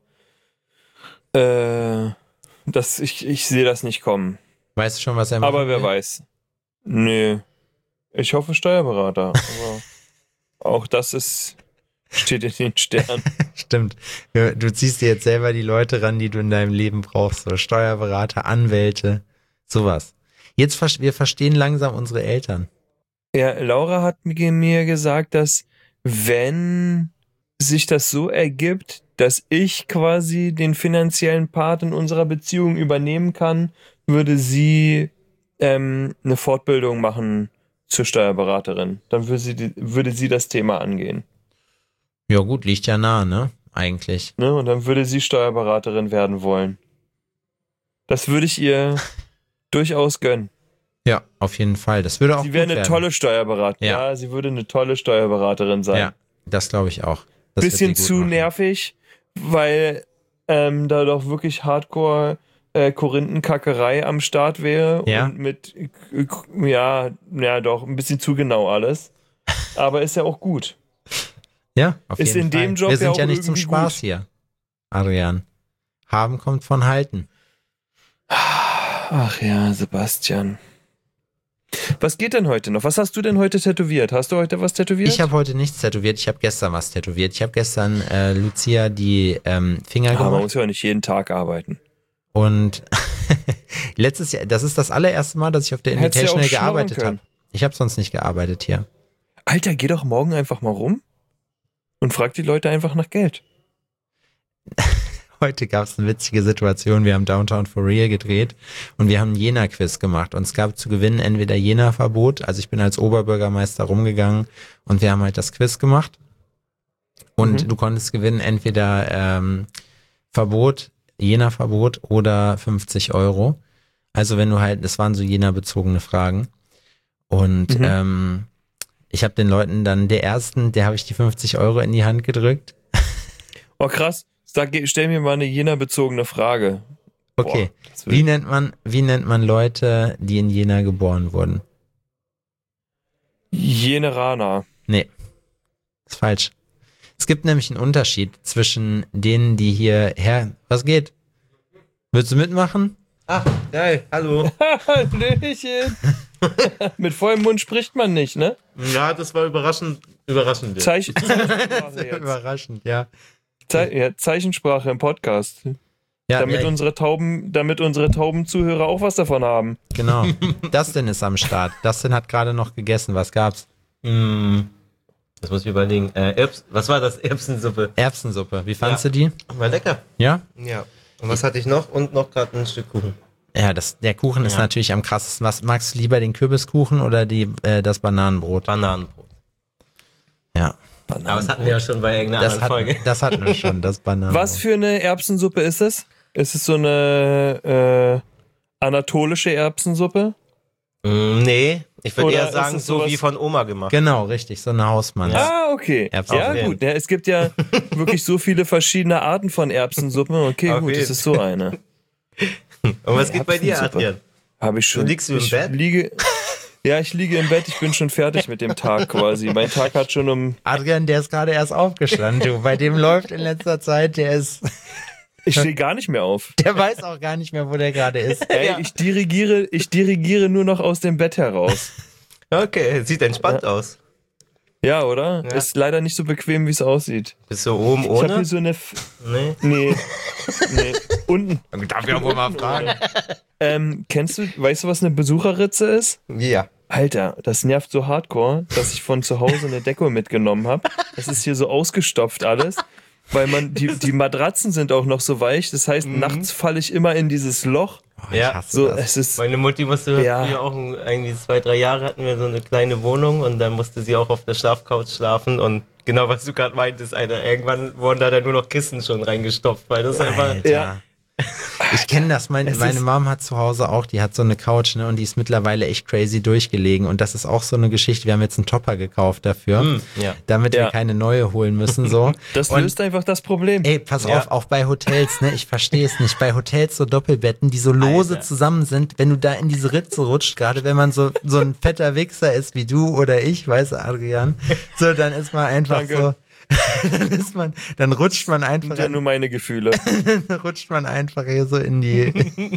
ich sehe das nicht kommen. Weißt du schon, was er macht? Aber wer weiß. Nee. Ich hoffe Steuerberater. Aber auch das steht in den Sternen. Stimmt. Du ziehst dir jetzt selber die Leute ran, die du in deinem Leben brauchst. So Steuerberater, Anwälte, sowas. Wir verstehen langsam unsere Eltern. Ja, Laura hat mir gesagt, dass wenn sich das so ergibt, dass ich quasi den finanziellen Part in unserer Beziehung übernehmen kann, würde sie eine Fortbildung machen zur Steuerberaterin. Dann würde sie das Thema angehen. Ja gut, liegt ja nah, ne? Eigentlich. Ne? Und dann würde sie Steuerberaterin werden wollen. Das würde ich ihr durchaus gönnen. Ja, auf jeden Fall. Das würde auch Sie wäre gut eine werden. tolle Steuerberaterin. Ja. Ja, sie würde eine tolle Steuerberaterin sein. Ja, das glaube ich auch. Das wird Bisschen sie gut zu machen. nervig, weil da doch wirklich Hardcore Korinthenkackerei am Start wäre Ja. und mit ja doch ein bisschen zu genau alles. Aber ist ja auch gut. Ja, auf Ist jeden in Fall. dem Job Wir sind ja auch ja nicht zum irgendwie Spaß gut. hier, Adrian. Haben kommt von halten. Ach ja, Sebastian. Was geht denn heute noch? Was hast du denn heute tätowiert? Hast du heute was tätowiert? Ich habe heute nichts tätowiert, ich habe gestern was tätowiert. Ich habe gestern Lucia die Finger man gemacht. muss ja nicht jeden Tag arbeiten. Und letztes Jahr, das ist das allererste Mal, dass ich auf der Hättest ja auch Invitational schnorren gearbeitet habe. können. Ich habe sonst nicht gearbeitet hier. Alter, geh doch morgen einfach mal rum und frag die Leute einfach nach Geld. Heute gab es eine witzige Situation. Wir haben Downtown for Real gedreht und wir haben ein Jena-Quiz gemacht. Und es gab zu gewinnen entweder Jena-Verbot, also ich bin als Oberbürgermeister rumgegangen und wir haben halt das Quiz gemacht. Und du konntest gewinnen entweder Verbot, Jena-Verbot oder 50 Euro. Also wenn du halt, das waren so Jena-bezogene Fragen. Und ich habe den Leuten dann, der habe ich die 50 Euro in die Hand gedrückt. Oh krass, stell mir mal eine Jena-bezogene Frage. Okay, Boah, wie nennt man Leute, die in Jena geboren wurden? Jeneraner. Nee, ist falsch. Es gibt nämlich einen Unterschied zwischen denen, die hierher... Was geht? Willst du mitmachen? Ach, geil, hallo. Hallöchen. Mit vollem Mund spricht man nicht, ne? Ja, das war überraschend. Zeichensprache jetzt. Überraschend, ja. Zeichensprache im Podcast. Ja, Damit unsere tauben Zuhörer auch was davon haben. genau. Dustin ist am Start. Dustin hat gerade noch gegessen. Was gab's? Das muss ich überlegen. Was war das? Erbsensuppe. Erbsensuppe. Wie fandst du die? War lecker. Ja? Ja. Und was hatte ich noch? Und noch gerade ein Stück Kuchen. Ja, der Kuchen ist natürlich am krassesten. Was magst du lieber, den Kürbiskuchen oder das Bananenbrot? Bananenbrot. Ja. Aber das hatten wir ja schon bei irgendeiner anderen Folge. Das hatten wir schon, das Bananenbrot. Was für eine Erbsensuppe ist es? Ist es so eine anatolische Erbsensuppe? Nee, ich würde Oder eher ist sagen, es so sowas- wie von Oma gemacht. Genau, richtig, so eine Hausmann. Ah, okay. Erbsen- Ja, Auf gut. Ja, es gibt ja wirklich so viele verschiedene Arten von Erbsensuppen. Okay, Auf gut, das jeden. ist so eine. Und was geht bei dir, Erbsensuppe. Adrian? Habe ich schon. Liegst du im ich Bett? Ich liege im Bett. Ich bin schon fertig mit dem Tag quasi. Mein Tag hat schon um... Adrian, der ist gerade erst aufgestanden, du. Bei dem läuft in letzter Zeit, Ich stehe gar nicht mehr auf. der weiß auch gar nicht mehr, wo der gerade ist. Ey, ich dirigiere nur noch aus dem Bett heraus. Okay, sieht entspannt aus. Ja, oder? Ja. Ist leider nicht so bequem, wie es aussieht. Bist du oben Ich habe ohne? hier so eine... Nee. Nee. Unten. Darf ich auch wohl mal fragen? Weißt du, was eine Besucherritze ist? Ja. Alter, das nervt so hardcore, dass ich von zu Hause eine Deko mitgenommen habe. Das ist hier so ausgestopft alles, weil die Matratzen sind auch noch so weich. Das heißt, nachts falle ich immer in dieses Loch. Oh, ich Ja, hasse So, das. es ist... Meine Mutti musste Ja. früher auch eigentlich 2-3 Jahre hatten wir so eine kleine Wohnung und dann musste sie auch auf der Schlafcouch schlafen und genau was du gerade meintest, Alter, irgendwann wurden da dann nur noch Kissen schon reingestopft, weil das einfach... Alter. Ja. Ich kenne das, meine Mom hat zu Hause auch, die hat so eine Couch, ne, und die ist mittlerweile echt crazy durchgelegen und das ist auch so eine Geschichte, wir haben jetzt einen Topper gekauft dafür, ja. damit wir Ja. keine neue holen müssen, so. Das Und- löst einfach das Problem. Ey, pass Ja. auf, auch bei Hotels, ne, ich verstehe es nicht, bei Hotels so Doppelbetten, die so lose Alter. zusammen sind, wenn du da in diese Ritze rutscht, gerade wenn man so ein fetter Wichser ist wie du oder ich, weißt du, Adrian, so, dann ist man einfach Danke. so, dann rutscht man Das einfach, sind ja nur meine Gefühle. rutscht man einfach hier so in die,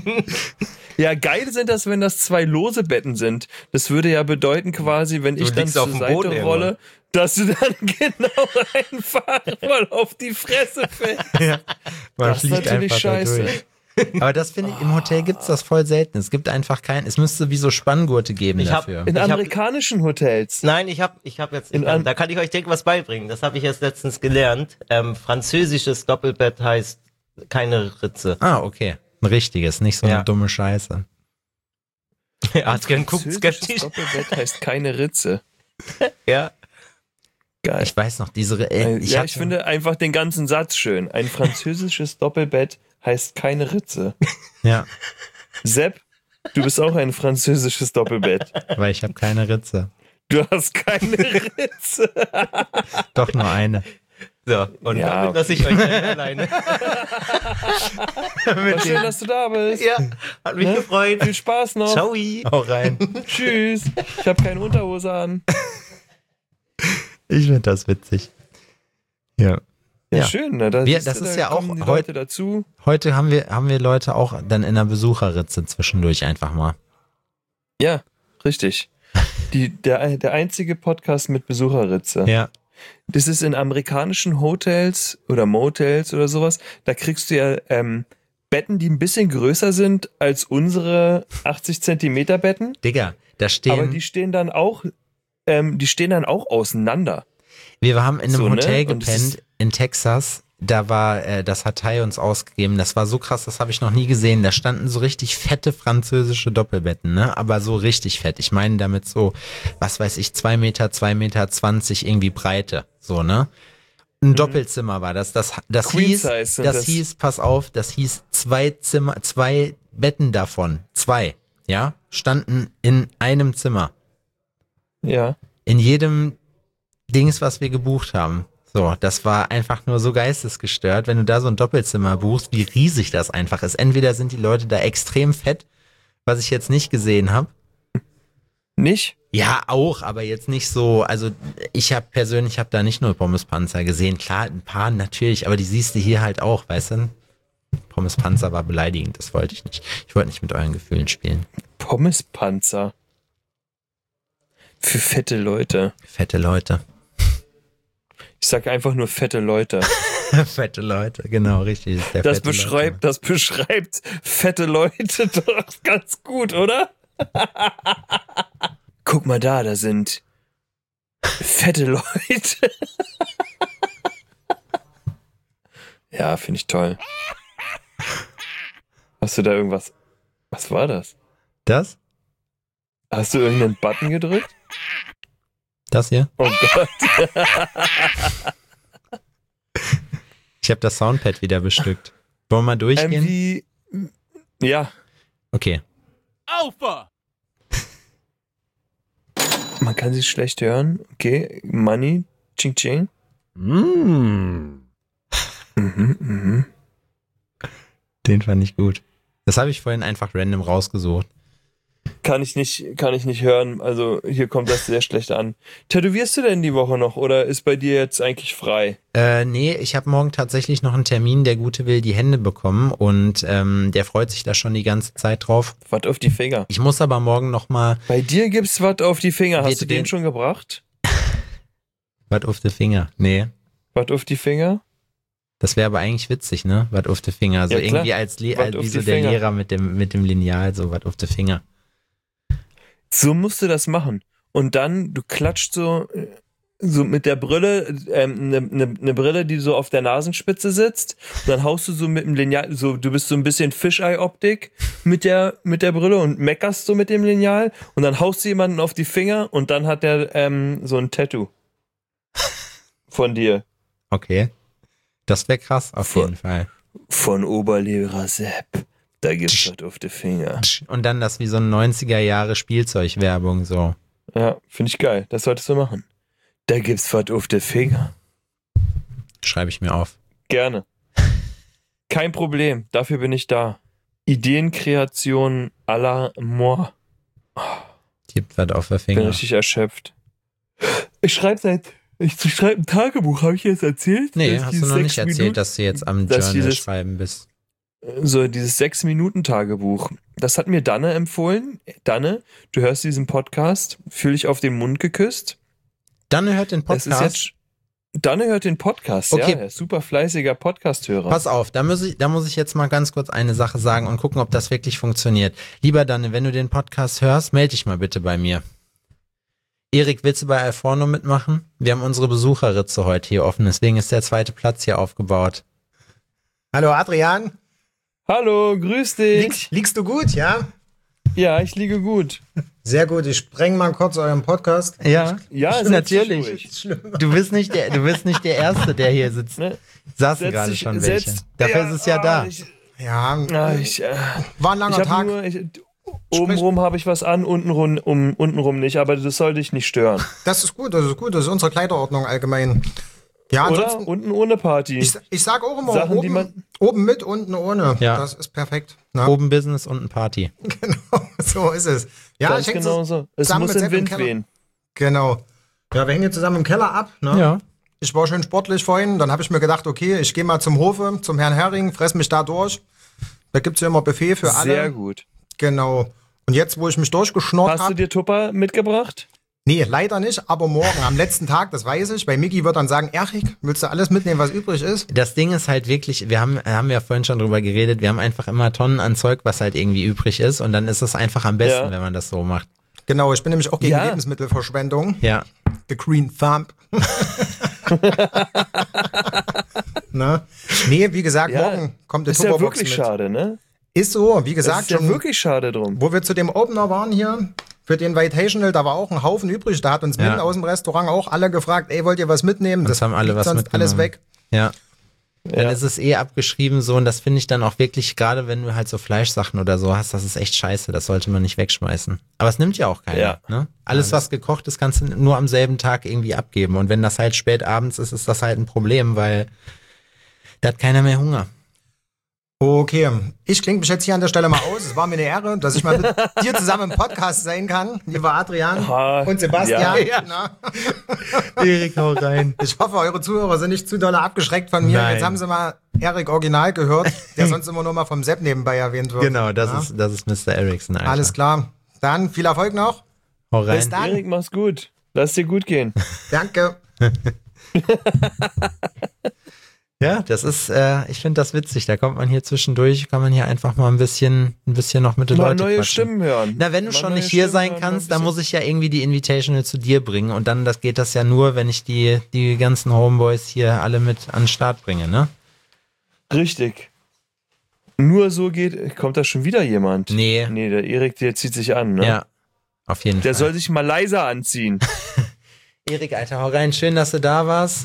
Ja, geil sind das, wenn das 2 lose Betten sind. Das würde ja bedeuten quasi, wenn ich dann liegst zur auf dem Seite Boden rolle, dass du dann genau einfach mal auf die Fresse fällst. man Das ist fliegt natürlich einfach da scheiße. durch. Aber das finde ich, im Hotel gibt's das voll selten. Es gibt einfach es müsste wie so Spanngurte geben Ich hab- dafür. In Ich hab- amerikanischen Hotels. Nein, ich hab jetzt, da kann ich euch direkt was beibringen, das habe ich erst letztens gelernt. Französisches Doppelbett heißt keine Ritze. Ah, okay. Ein richtiges, nicht so eine Ja. dumme Scheiße. Adrian guckt Französisches skeptisch. Doppelbett heißt keine Ritze. Ja. Geil. Ich weiß noch, Ich finde einfach den ganzen Satz schön. Ein französisches Doppelbett heißt keine Ritze. Ja, Sepp, du bist auch ein französisches Doppelbett. weil ich habe keine Ritze. Du hast keine Ritze. Doch nur eine. So, und Ja. damit lasse ich euch dann alleine. War schön, dass du da bist. Ja, hat mich gefreut. Viel Spaß noch. Ciao. Hau rein. Tschüss. Ich habe keine Unterhose an. Ich finde das witzig. Ja. Ja, Ja. schön. Ne? Da Das siehst du, ist da ja auch kommen die heut- Leute dazu. Heute haben wir Leute auch dann in der Besucherritze zwischendurch einfach mal. Ja, richtig. Der einzige Podcast mit Besucherritze. Ja. Das ist in amerikanischen Hotels oder Motels oder sowas. Da kriegst du ja Betten, die ein bisschen größer sind als unsere 80 Zentimeter Betten. Digga, da Aber stehen. die stehen dann auch auseinander. Wir haben in einem So, ne? Hotel Und es gepennt ist- in Texas. Da war, das hat Tai uns ausgegeben. Das war so krass, das habe ich noch nie gesehen. Da standen so richtig fette französische Doppelbetten, ne? Aber so richtig fett. Ich meine damit so, was weiß ich, 2 Meter, 2,20 Meter irgendwie Breite. So, ne? Ein Doppelzimmer war das. Das Queen hieß, Size sind das das. hieß, pass auf, das hieß 2 Betten davon. 2, ja, standen in einem Zimmer. Ja. In jedem Dings, was wir gebucht haben. So, das war einfach nur so geistesgestört, wenn du da so ein Doppelzimmer buchst, wie riesig das einfach ist. Entweder sind die Leute da extrem fett, was ich jetzt nicht gesehen habe. Nicht? Ja, auch, aber jetzt nicht so, also ich habe da nicht nur Pommespanzer gesehen, klar, ein paar natürlich, aber die siehst du hier halt auch, weißt du? Pommespanzer war beleidigend, das wollte ich nicht. Ich wollte nicht mit euren Gefühlen spielen. Pommespanzer. Für fette Leute. Fette Leute. Ich sag einfach nur fette Leute. Fette Leute, genau, richtig. Ist der Das fette beschreibt fette Leute doch ganz gut, oder? Guck mal da sind fette Leute. Ja, finde ich toll. Hast du da irgendwas? Was war das? Das? Hast du irgendeinen Button gedrückt? Das hier? Oh Gott. Ich habe das Soundpad wieder bestückt. Wollen wir mal durchgehen? Ja. Okay. Alpha! Man kann sie schlecht hören. Okay. Money. Ching ching. Den fand ich gut. Das habe ich vorhin einfach random rausgesucht. Kann ich nicht hören. Also hier kommt das sehr schlecht an. Tätowierst du denn die Woche noch oder ist bei dir jetzt eigentlich frei? Nee, ich habe morgen tatsächlich noch einen Termin. Der Gute will die Hände bekommen und der freut sich da schon die ganze Zeit drauf. Was auf die Finger. Ich muss aber morgen noch mal... Bei dir gibt's was auf die Finger. Hast Wird du den den- schon gebracht? Was auf die Finger? Nee. Was auf die Finger? Das wäre aber eigentlich witzig, ne? Was auf die Finger. So Ja, klar. irgendwie als Wat auf wie so die der Finger. Lehrer mit dem Lineal, so was auf die Finger. So musst du das machen. Und dann, du klatscht so mit der Brille, eine Brille, die so auf der Nasenspitze sitzt. Und dann haust du so mit dem Lineal, so, du bist so ein bisschen Fisheye-Optik mit der Brille und meckerst so mit dem Lineal. Und dann haust du jemanden auf die Finger und dann hat der so ein Tattoo. Von dir. Okay. Das wäre krass, auf jeden Fall. Von Oberlehrer Sepp. Da gibt's was auf die Finger. Und dann das wie so ein 90er-Jahre Spielzeugwerbung, so. Ja, finde ich geil. Das solltest du machen. Da gibt's was auf die Finger. Schreibe ich mir auf. Gerne. Kein Problem. Dafür bin ich da. Ideenkreation à la moi. Gibt was auf der Bin Finger. richtig erschöpft. Ich schreibe ein Tagebuch, habe ich jetzt erzählt? Nee, Dass hast du dieses noch nicht 6 erzählt, Minuten- dass du jetzt am dass Journal dieses- schreiben bist. So, dieses 6-Minuten-Tagebuch. Das hat mir Danne empfohlen. Danne, du hörst diesen Podcast, fühl dich auf den Mund geküsst. Dann hört den Das ist Podcast. jetzt. Danne hört den Podcast, Okay. ja. Er ist super fleißiger Podcast-Hörer. Pass auf, da muss ich jetzt mal ganz kurz eine Sache sagen und gucken, ob das wirklich funktioniert. Lieber Danne, wenn du den Podcast hörst, melde dich mal bitte bei mir. Erik, willst du bei Alforno mitmachen? Wir haben unsere Besucherritze heute hier offen, deswegen ist der zweite Platz hier aufgebaut. Hallo Adrian, Hallo, grüß dich. liegst du gut, ja? Ja, ich liege gut. Sehr gut, ich spreng mal kurz euren Podcast. Ja, Ja, setz natürlich. dich ruhig. Du bist nicht der Erste, der hier sitzt. Ne? Saßen Setz gerade dich- schon welche. setz- Dafür ist es ja da. Ja, war ein war ein langer Tag. Obenrum habe ich was an, untenrum nicht, aber das soll dich nicht stören. Das ist gut, das ist unsere Kleiderordnung allgemein. Ja, Oder? ansonsten, Unten ohne Party. ich sag auch immer, Sachen, die oben mit, unten ohne. Ja. Das ist perfekt. Ne? Oben Business, unten Party. Genau, so ist es. Ja, Ganz ich hänge genau so. Es zusammen muss mit im Sepp im Wind Keller. wehen. Genau. Ja, wir hängen jetzt zusammen im Keller ab. Ne? Ja. Ich war schön sportlich vorhin, dann habe ich mir gedacht, okay, ich gehe mal zum Hofe, zum Herrn Hering, fress mich da durch. Da gibt's ja immer Buffet für alle. Sehr gut. Genau. Und jetzt, wo ich mich durchgeschnurrt Hast du habe, dir Tupper mitgebracht? nee, leider nicht, aber morgen, am letzten Tag, das weiß ich, bei Miki wird dann sagen, Erik, willst du alles mitnehmen, was übrig ist? Das Ding ist halt wirklich, wir haben ja vorhin schon drüber geredet, wir haben einfach immer Tonnen an Zeug, was halt irgendwie übrig ist und dann ist es einfach am besten, Ja. wenn man das so macht. Genau, ich bin nämlich auch gegen Ja. Lebensmittelverschwendung. Ja. The Green Thumb. Ne? Nee, wie gesagt, Ja, morgen kommt die Ist ja Tupperbox wirklich mit. schade, ne? Ist so, wie Das gesagt, ist ja schon, wirklich schade drum. wo wir zu dem Opener waren hier, für den Invitational, da war auch ein Haufen übrig. Da hat uns mitten aus dem Restaurant auch alle gefragt, ey, wollt ihr was mitnehmen? Das haben alle was sonst mitgenommen. alles weg. Ja. Dann ist es abgeschrieben so und das finde ich dann auch wirklich, gerade wenn du halt so Fleischsachen oder so hast, das ist echt scheiße, das sollte man nicht wegschmeißen. Aber es nimmt ja auch keiner. Ja. Ne? Alles, was gekocht ist, kannst du nur am selben Tag irgendwie abgeben und wenn das halt spät abends ist, ist das halt ein Problem, weil da hat keiner mehr Hunger. Okay, ich klinge mich jetzt hier an der Stelle mal aus. Es war mir eine Ehre, dass ich mal mit dir zusammen im Podcast sein kann, lieber Adrian und Sebastian. Ja. Na? Erik, hau rein. Ich hoffe, eure Zuhörer sind nicht zu doll abgeschreckt von mir. Nein. Jetzt haben sie mal Erik Original gehört, der sonst immer nur mal vom Sepp nebenbei erwähnt wird. Genau, das ist Mr. Erickson, Alter. Alles klar. Dann viel Erfolg noch. Hau rein. Bis dann. Erik, mach's gut. Lass dir gut gehen. Danke. Ja, das ist, ich finde das witzig. Da kommt man hier zwischendurch, kann man hier einfach mal ein bisschen noch mit den Mal Leuten neue quatschen. Stimmen hören. Na, wenn du Mal schon neue nicht hier Stimmen sein hören, kannst, mal ein dann muss ich ja irgendwie die Invitational zu dir bringen und dann geht das ja nur, wenn ich die ganzen Homeboys hier alle mit an den Start bringe, ne? Richtig. Nur so kommt da schon wieder jemand. Nee. Nee, der Erik, der zieht sich an, ne? Ja, auf jeden Der Fall. soll sich mal leiser anziehen. Erik, Alter, hau rein. Schön, dass du da warst.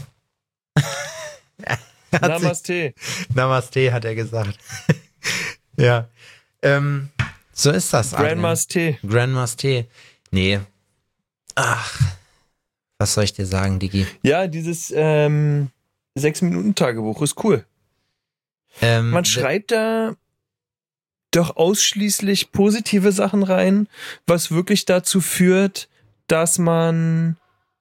Namaste. Namaste, hat er gesagt. Ja. So ist das. Grandma's Tee. Grandma's Tee. Nee. Ach. Was soll ich dir sagen, Digi? Ja, dieses 6-Minuten-Tagebuch ist cool. Man schreibt da doch ausschließlich positive Sachen rein, was wirklich dazu führt, dass man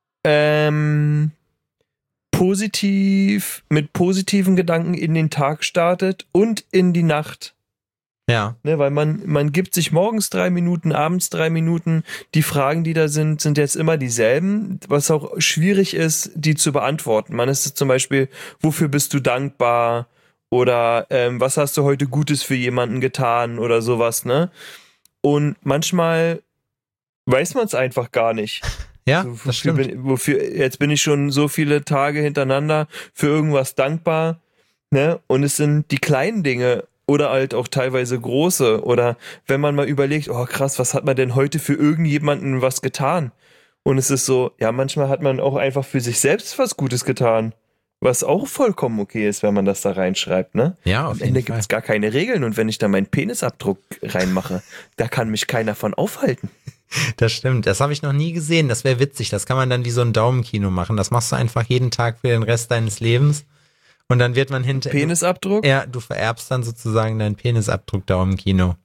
mit positiven Gedanken in den Tag startet und in die Nacht. Ja. Ne, weil man gibt sich morgens 3 Minuten, abends 3 Minuten. Die Fragen, die da sind jetzt immer dieselben, was auch schwierig ist, die zu beantworten. Man ist zum Beispiel, wofür bist du dankbar? Oder was hast du heute Gutes für jemanden getan? Oder sowas, ne? Und manchmal weiß man es einfach gar nicht. Ja, So, das stimmt. Jetzt bin ich schon so viele Tage hintereinander für irgendwas dankbar, ne? Und es sind die kleinen Dinge oder halt auch teilweise große. Oder wenn man mal überlegt, oh krass, was hat man denn heute für irgendjemanden was getan? Und es ist so, ja, manchmal hat man auch einfach für sich selbst was Gutes getan. Was auch vollkommen okay ist, wenn man das da reinschreibt, ne? Ja, auf Am jeden Ende Fall. gibt es gar keine Regeln und wenn ich da meinen Penisabdruck reinmache, da kann mich keiner von aufhalten. Das stimmt. Das habe ich noch nie gesehen. Das wäre witzig. Das kann man dann wie so ein Daumenkino machen. Das machst du einfach jeden Tag für den Rest deines Lebens. Und dann wird man hinterher. Penisabdruck? Ja, du vererbst dann sozusagen deinen Penisabdruck Daumenkino.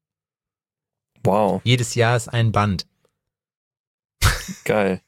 Wow, Jedes Jahr ist ein Band. geil.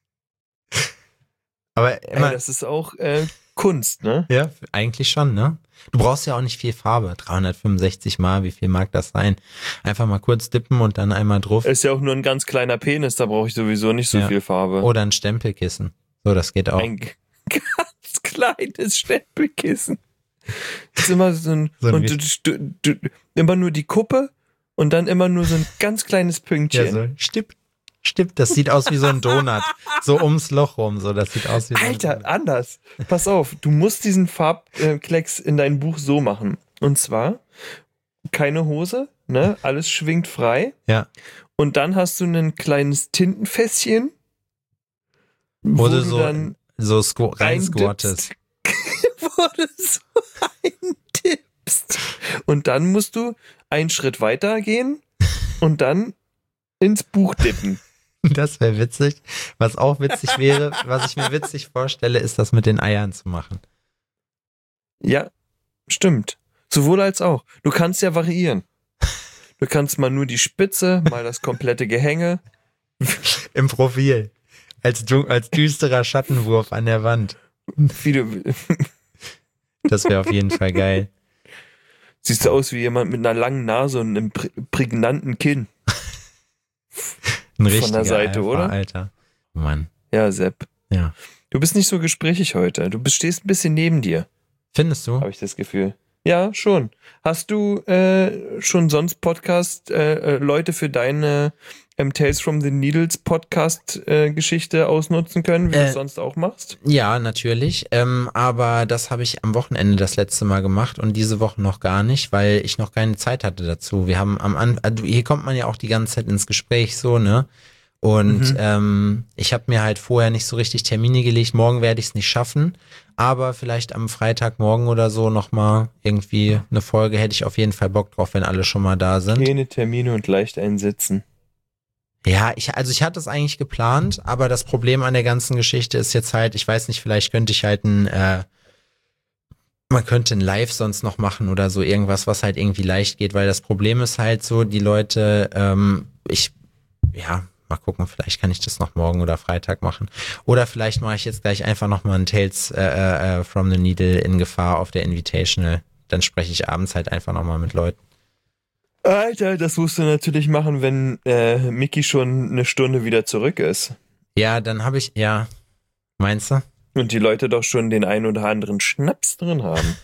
Aber immer. Ey, das ist auch Kunst, ne? Ja, eigentlich schon, ne? Du brauchst ja auch nicht viel Farbe. 365 Mal, wie viel mag das sein? Einfach mal kurz dippen und dann einmal drauf. Ist ja auch nur ein ganz kleiner Penis, da brauche ich sowieso nicht so Ja. viel Farbe. Oder ein Stempelkissen. So, das geht auch. Ein ganz kleines Stempelkissen. Das ist immer so ein, So ein und du immer nur die Kuppe und dann immer nur so ein ganz kleines Pünktchen. Ja, so stipp. Das sieht aus wie so ein Donut. So ums Loch rum, so. Das sieht aus wie so ein Alter, Donut. anders. Pass auf, du musst diesen Farbklecks in dein Buch so machen. Und zwar keine Hose, ne? Alles schwingt frei. Ja. Und dann hast du ein kleines Tintenfässchen, wo Wurde du so, dann so reinsquattest. wo du so eintippst. Und dann musst du einen Schritt weiter gehen und dann ins Buch dippen. Das wäre witzig. Was auch witzig wäre, was ich mir witzig vorstelle, ist das mit den Eiern zu machen. Ja, stimmt. Sowohl als auch. Du kannst ja variieren. Du kannst mal nur die Spitze, mal das komplette Gehänge. Im Profil. Als düsterer Schattenwurf an der Wand. Wie du, Das wäre auf jeden Fall geil. siehst du aus wie jemand mit einer langen Nase und einem prägnanten Kinn. Ein Von richtiger der Seite, Alpha, oder? Alter. Mann. Ja, Sepp. Ja. Du bist nicht so gesprächig heute. Du stehst ein bisschen neben dir, Findest du? habe ich das Gefühl. Ja, schon. Hast du schon sonst Podcast Leute für deine Tales from the Needles Podcast-Geschichte ausnutzen können, wie du es sonst auch machst? Ja, natürlich. Aber das habe ich am Wochenende das letzte Mal gemacht und diese Woche noch gar nicht, weil ich noch keine Zeit hatte dazu. Wir haben hier kommt man ja auch die ganze Zeit ins Gespräch so, ne? Und ich habe mir halt vorher nicht so richtig Termine gelegt. Morgen werde ich es nicht schaffen, aber vielleicht am Freitagmorgen oder so nochmal irgendwie eine Folge, hätte ich auf jeden Fall Bock drauf, wenn alle schon mal da sind. Keine Termine und leicht einsitzen. Ja, ich hatte es eigentlich geplant, aber das Problem an der ganzen Geschichte ist jetzt halt, ich weiß nicht, vielleicht könnte ich halt man könnte ein Live sonst noch machen oder so irgendwas, was halt irgendwie leicht geht, weil das Problem ist halt so, die Leute, mal gucken, vielleicht kann ich das noch morgen oder Freitag machen. Oder vielleicht mache ich jetzt gleich einfach nochmal ein Tales from the Needle in Gefahr auf der Invitational. Dann spreche ich abends halt einfach nochmal mit Leuten. Alter, das musst du natürlich machen, wenn Mickey schon eine Stunde wieder zurück ist. Ja, dann habe ich, ja, meinst du? Und die Leute doch schon den einen oder anderen Schnaps drin haben.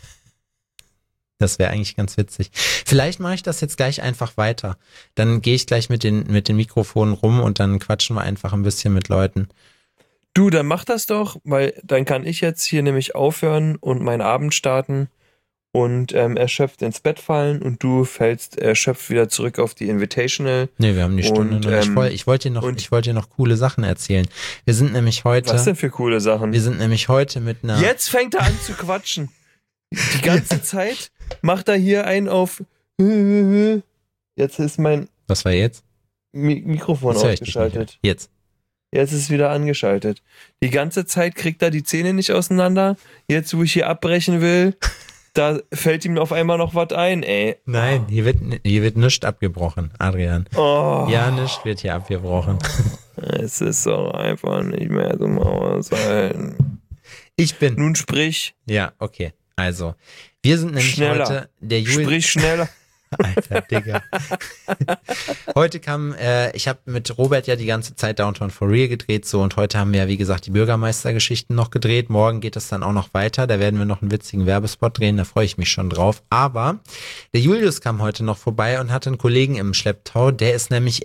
Das wäre eigentlich ganz witzig. Vielleicht mache ich das jetzt gleich einfach weiter. Dann gehe ich gleich mit den Mikrofonen rum und dann quatschen wir einfach ein bisschen mit Leuten. Du, dann mach das doch, weil dann kann ich jetzt hier nämlich aufhören und meinen Abend starten und erschöpft ins Bett fallen und du fällst erschöpft wieder zurück auf die Invitational. Nee, wir haben die Stunde noch nicht voll. Ich wollte dir noch coole Sachen erzählen. Wir sind nämlich heute... Was denn für coole Sachen? Wir sind nämlich heute mit einer... Jetzt fängt er an zu quatschen. Die ganze Zeit macht er hier einen auf... Jetzt ist mein... Was war jetzt? Mikrofon ausgeschaltet. Jetzt ist es wieder angeschaltet. Die ganze Zeit kriegt er die Zähne nicht auseinander. Jetzt, wo ich hier abbrechen will... Da fällt ihm auf einmal noch was ein, ey. Nein, hier wird nichts abgebrochen, Adrian. Oh. Ja, nichts wird hier abgebrochen. Es ist doch einfach nicht mehr so aushalten. Nun sprich. Ja, okay. Also, wir sind nämlich schneller. Heute der Sprich schneller. Alter, Digga. Heute ich habe mit Robert ja die ganze Zeit Downtown for Real gedreht, so, und heute haben wir ja, wie gesagt, die Bürgermeistergeschichten noch gedreht. Morgen geht es dann auch noch weiter, da werden wir noch einen witzigen Werbespot drehen, da freue ich mich schon drauf. Aber der Julius kam heute noch vorbei und hatte einen Kollegen im Schlepptau, der ist nämlich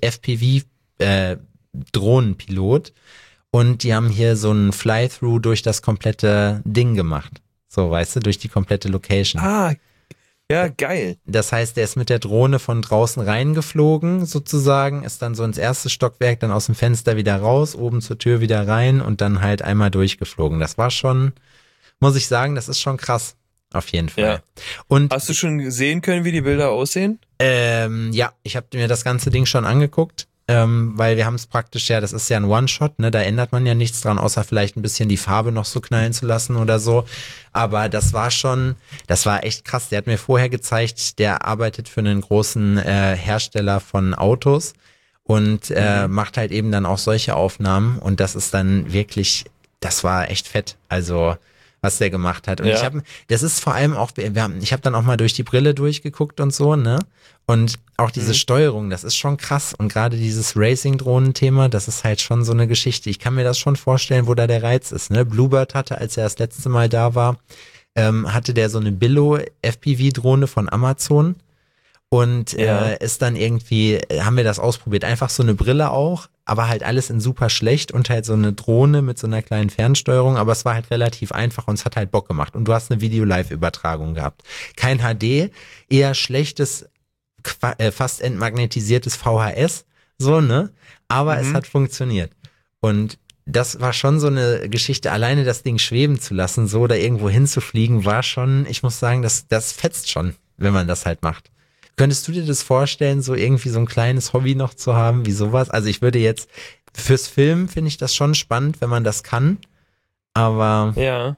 FPV-Drohnenpilot und die haben hier so einen Fly-Through durch das komplette Ding gemacht. So, weißt du, durch die komplette Location. Ja, geil. Das heißt, der ist mit der Drohne von draußen reingeflogen, sozusagen, ist dann so ins erste Stockwerk, dann aus dem Fenster wieder raus, oben zur Tür wieder rein und dann halt einmal durchgeflogen. Das war schon, muss ich sagen, das ist schon krass. Auf jeden Fall. Ja. Und hast du schon sehen können, wie die Bilder aussehen? Ja, ich habe mir das ganze Ding schon angeguckt. Weil wir haben es praktisch ja, das ist ja ein One-Shot, ne, da ändert man ja nichts dran, außer vielleicht ein bisschen die Farbe noch so knallen zu lassen oder so, aber das war echt krass, der hat mir vorher gezeigt, der arbeitet für einen großen Hersteller von Autos und macht halt eben dann auch solche Aufnahmen und das ist dann wirklich, das war echt fett, also was der gemacht hat. Und ja. Das ist vor allem auch, ich habe dann auch mal durch die Brille durchgeguckt und so, ne? Und auch diese Steuerung, das ist schon krass. Und gerade dieses Racing-Drohnen-Thema, das ist halt schon so eine Geschichte. Ich kann mir das schon vorstellen, wo da der Reiz ist, ne? Bluebird hatte, als er das letzte Mal da war, hatte der so eine Billo-FPV-Drohne von Amazon. Und ist dann irgendwie, haben wir das ausprobiert. Einfach so eine Brille auch, aber halt alles in super schlecht und halt so eine Drohne mit so einer kleinen Fernsteuerung, aber es war halt relativ einfach und es hat halt Bock gemacht. Und du hast eine Video-Live-Übertragung gehabt. Kein HD, eher schlechtes, fast entmagnetisiertes VHS, so, ne? Aber es hat funktioniert. Und das war schon so eine Geschichte, alleine das Ding schweben zu lassen, so oder irgendwo hinzufliegen, war schon, ich muss sagen, das fetzt schon, wenn man das halt macht. Könntest du dir das vorstellen, so irgendwie so ein kleines Hobby noch zu haben, wie sowas? Also ich würde jetzt, fürs Film finde ich das schon spannend, wenn man das kann, aber... Ja,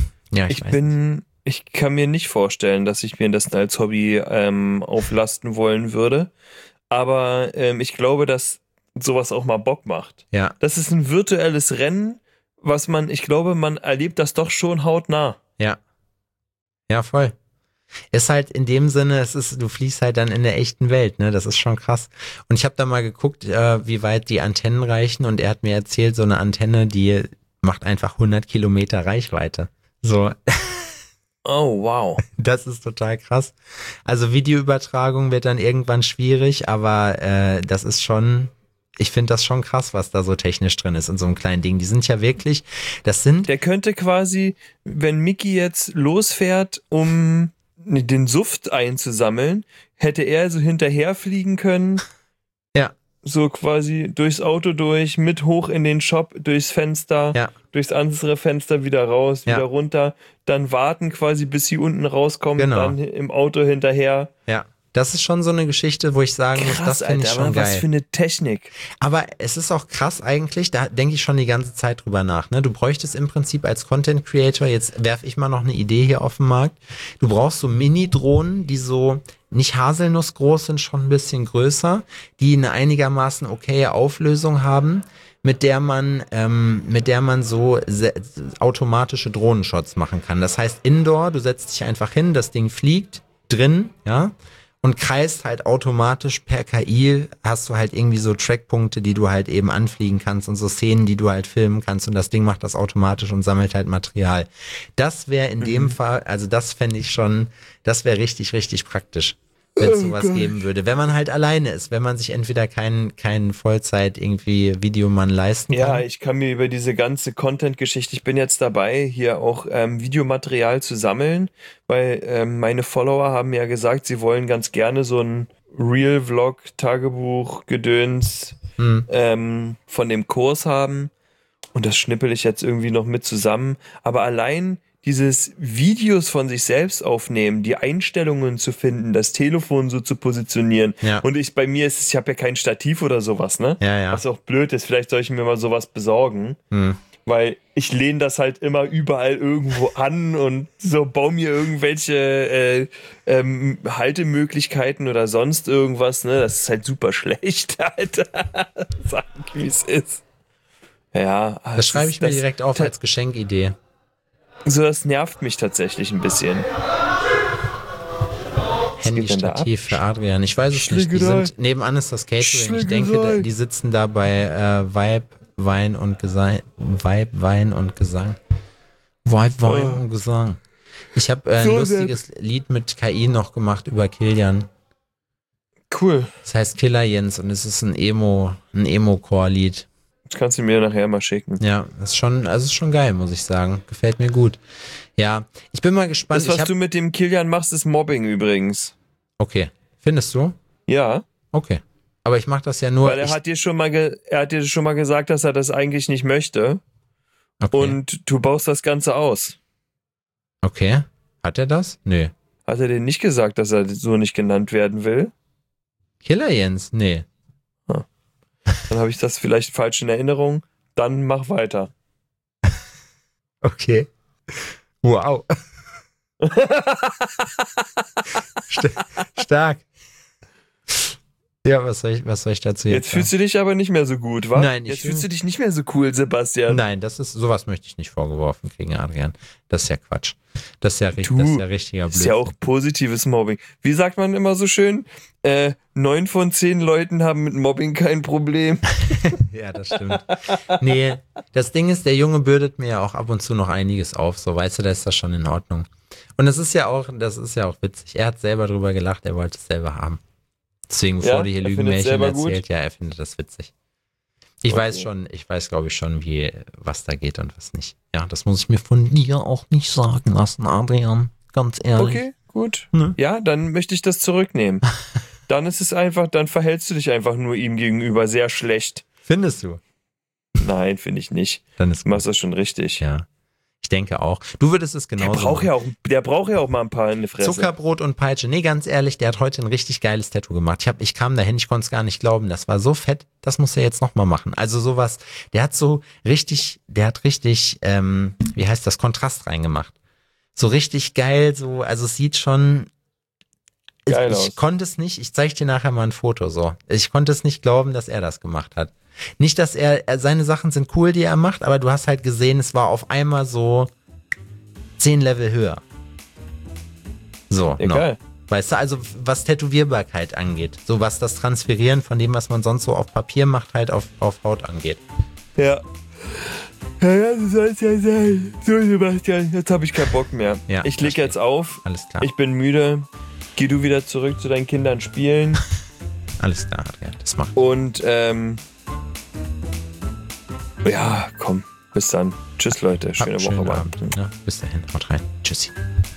ich kann mir nicht vorstellen, dass ich mir das als Hobby auflasten wollen würde, aber ich glaube, dass sowas auch mal Bock macht. Ja. Das ist ein virtuelles Rennen, ich glaube, man erlebt das doch schon hautnah. Ja. Ja, voll. Ist halt in dem Sinne, du fliegst halt dann in der echten Welt, ne? Das ist schon krass. Und ich habe da mal geguckt, wie weit die Antennen reichen und er hat mir erzählt, so eine Antenne, die macht einfach 100 Kilometer Reichweite. So. Oh, wow. Das ist total krass. Also Videoübertragung wird dann irgendwann schwierig, aber das ist schon Ich finde das schon krass, was da so technisch drin ist in so einem kleinen Ding. Die sind ja wirklich, Der könnte quasi, wenn Mickey jetzt losfährt, um den Suft einzusammeln, hätte er so hinterherfliegen können. Ja. So quasi durchs Auto durch, mit hoch in den Shop, durchs Fenster, durchs andere Fenster wieder raus, wieder runter, dann warten quasi, bis sie unten rauskommen, dann im Auto hinterher. Ja. Das ist schon so eine Geschichte, wo ich sagen muss, das finde ich schon geil. Was für eine Technik. Aber es ist auch krass eigentlich, da denke ich schon die ganze Zeit drüber nach. Ne? Du bräuchtest im Prinzip als Content Creator, jetzt werfe ich mal noch eine Idee hier auf den Markt, du brauchst so Mini-Drohnen, die so nicht haselnussgroß sind, schon ein bisschen größer, die eine einigermaßen okaye Auflösung haben, mit der man so automatische Drohnenshots machen kann. Das heißt Indoor, du setzt dich einfach hin, das Ding fliegt drin, ja, und kreist halt automatisch per KI, hast du halt irgendwie so Trackpunkte, die du halt eben anfliegen kannst und so Szenen, die du halt filmen kannst und das Ding macht das automatisch und sammelt halt Material. Das wäre in dem Fall, also das fände ich schon, das wäre richtig, richtig praktisch, wenn es sowas geben würde. Wenn man halt alleine ist, wenn man sich entweder keinen Vollzeit irgendwie Videomann leisten kann. Ja, ich kann mir über diese ganze Content-Geschichte, ich bin jetzt dabei, hier auch Videomaterial zu sammeln, weil meine Follower haben ja gesagt, sie wollen ganz gerne so ein Real-Vlog, Tagebuch, Gedöns von dem Kurs haben und das schnippel ich jetzt irgendwie noch mit zusammen, aber allein dieses Videos von sich selbst aufnehmen, die Einstellungen zu finden, das Telefon so zu positionieren. Ja. Und bei mir ist es, ich habe ja kein Stativ oder sowas, ne? Ja. Was auch blöd ist, vielleicht soll ich mir mal sowas besorgen. Weil ich lehne das halt immer überall irgendwo an und so baue mir irgendwelche Haltemöglichkeiten oder sonst irgendwas, ne? Das ist halt super schlecht, Alter. Sag ich, wie es ist. Ja. Das schreibe ich mir direkt auf als Geschenkidee. So, das nervt mich tatsächlich ein bisschen. Handy-Stativ für Adrian. Ich weiß es nicht. Nebenan ist das Catering. Ich denke, die sitzen da bei Vibe, Wein und Gesang. Ich habe ein lustiges Lied mit KI noch gemacht über Kilian. Cool. Das heißt Killer Jens und es ist ein Emo-Core-Lied. Das kannst du mir nachher mal schicken. Ja, das ist schon geil, muss ich sagen. Gefällt mir gut. Ja, ich bin mal gespannt. Das, was du mit dem Kilian machst, ist Mobbing übrigens. Okay. Findest du? Ja. Okay. Aber ich mache das ja nur... Weil er hat dir schon mal gesagt, dass er das eigentlich nicht möchte. Okay. Und du baust das Ganze aus. Okay. Hat er das? Nö. Hat er dir nicht gesagt, dass er so nicht genannt werden will? Killer Jens? Nee. Dann habe ich das vielleicht falsch in Erinnerung. Dann mach weiter. Okay. Wow. Stark. Ja, was soll ich dazu jetzt fühlst du dich aber nicht mehr so gut, wa? Nein, jetzt fühlst du dich nicht mehr so cool, Sebastian. Nein, sowas möchte ich nicht vorgeworfen kriegen, Adrian. Das ist ja Quatsch. Das ist ja richtiger Blödsinn. Das ist ja auch positives Mobbing. Wie sagt man immer so schön? 9 von 10 Leuten haben mit Mobbing kein Problem. Ja, das stimmt. Nee, das Ding ist, der Junge bürdet mir ja auch ab und zu noch einiges auf. So, weißt du, da ist das schon in Ordnung. Und das ist ja auch witzig. Er hat selber drüber gelacht, er wollte es selber haben. Deswegen, bevor du hier Lügenmärchen erzählt, ja, er findet das witzig. Ich weiß, glaube ich, schon, was da geht und was nicht. Ja, das muss ich mir von dir auch nicht sagen lassen, Adrian. Ganz ehrlich. Okay, gut. Ne? Ja, dann möchte ich das zurücknehmen. Dann ist es einfach, dann verhältst du dich einfach nur ihm gegenüber sehr schlecht. Findest du? Nein, finde ich nicht. Dann ist du machst das schon richtig. Ja. Ich denke auch. Du würdest es genauso machen. Der braucht ja auch mal ein paar in die Fresse. Zuckerbrot und Peitsche. Nee, ganz ehrlich, der hat heute ein richtig geiles Tattoo gemacht. Ich kam dahin, ich konnte es gar nicht glauben. Das war so fett, das muss er jetzt nochmal machen. Also sowas, der hat richtig, wie heißt das, Kontrast reingemacht. So richtig geil, so, also es sieht schon, geil aus. Ich konnte es nicht, ich zeige dir nachher mal ein Foto, so. Ich konnte es nicht glauben, dass er das gemacht hat. Nicht, dass seine Sachen sind cool, die er macht, aber du hast halt gesehen, es war auf einmal so 10 Level höher. So, egal. Weißt du, also was Tätowierbarkeit angeht, so was das Transferieren von dem, was man sonst so auf Papier macht, halt auf Haut angeht. Ja. Ja, so soll es ja sein. So, Sebastian, jetzt habe ich keinen Bock mehr. Ja, ich leg jetzt auf. Alles klar. Ich bin müde. Geh du wieder zurück zu deinen Kindern spielen. Alles klar, Adrian, das macht. Und Ja, komm. Bis dann. Tschüss, Leute. Schöne Woche. Abend. Ne? Bis dahin. Haut rein. Tschüssi.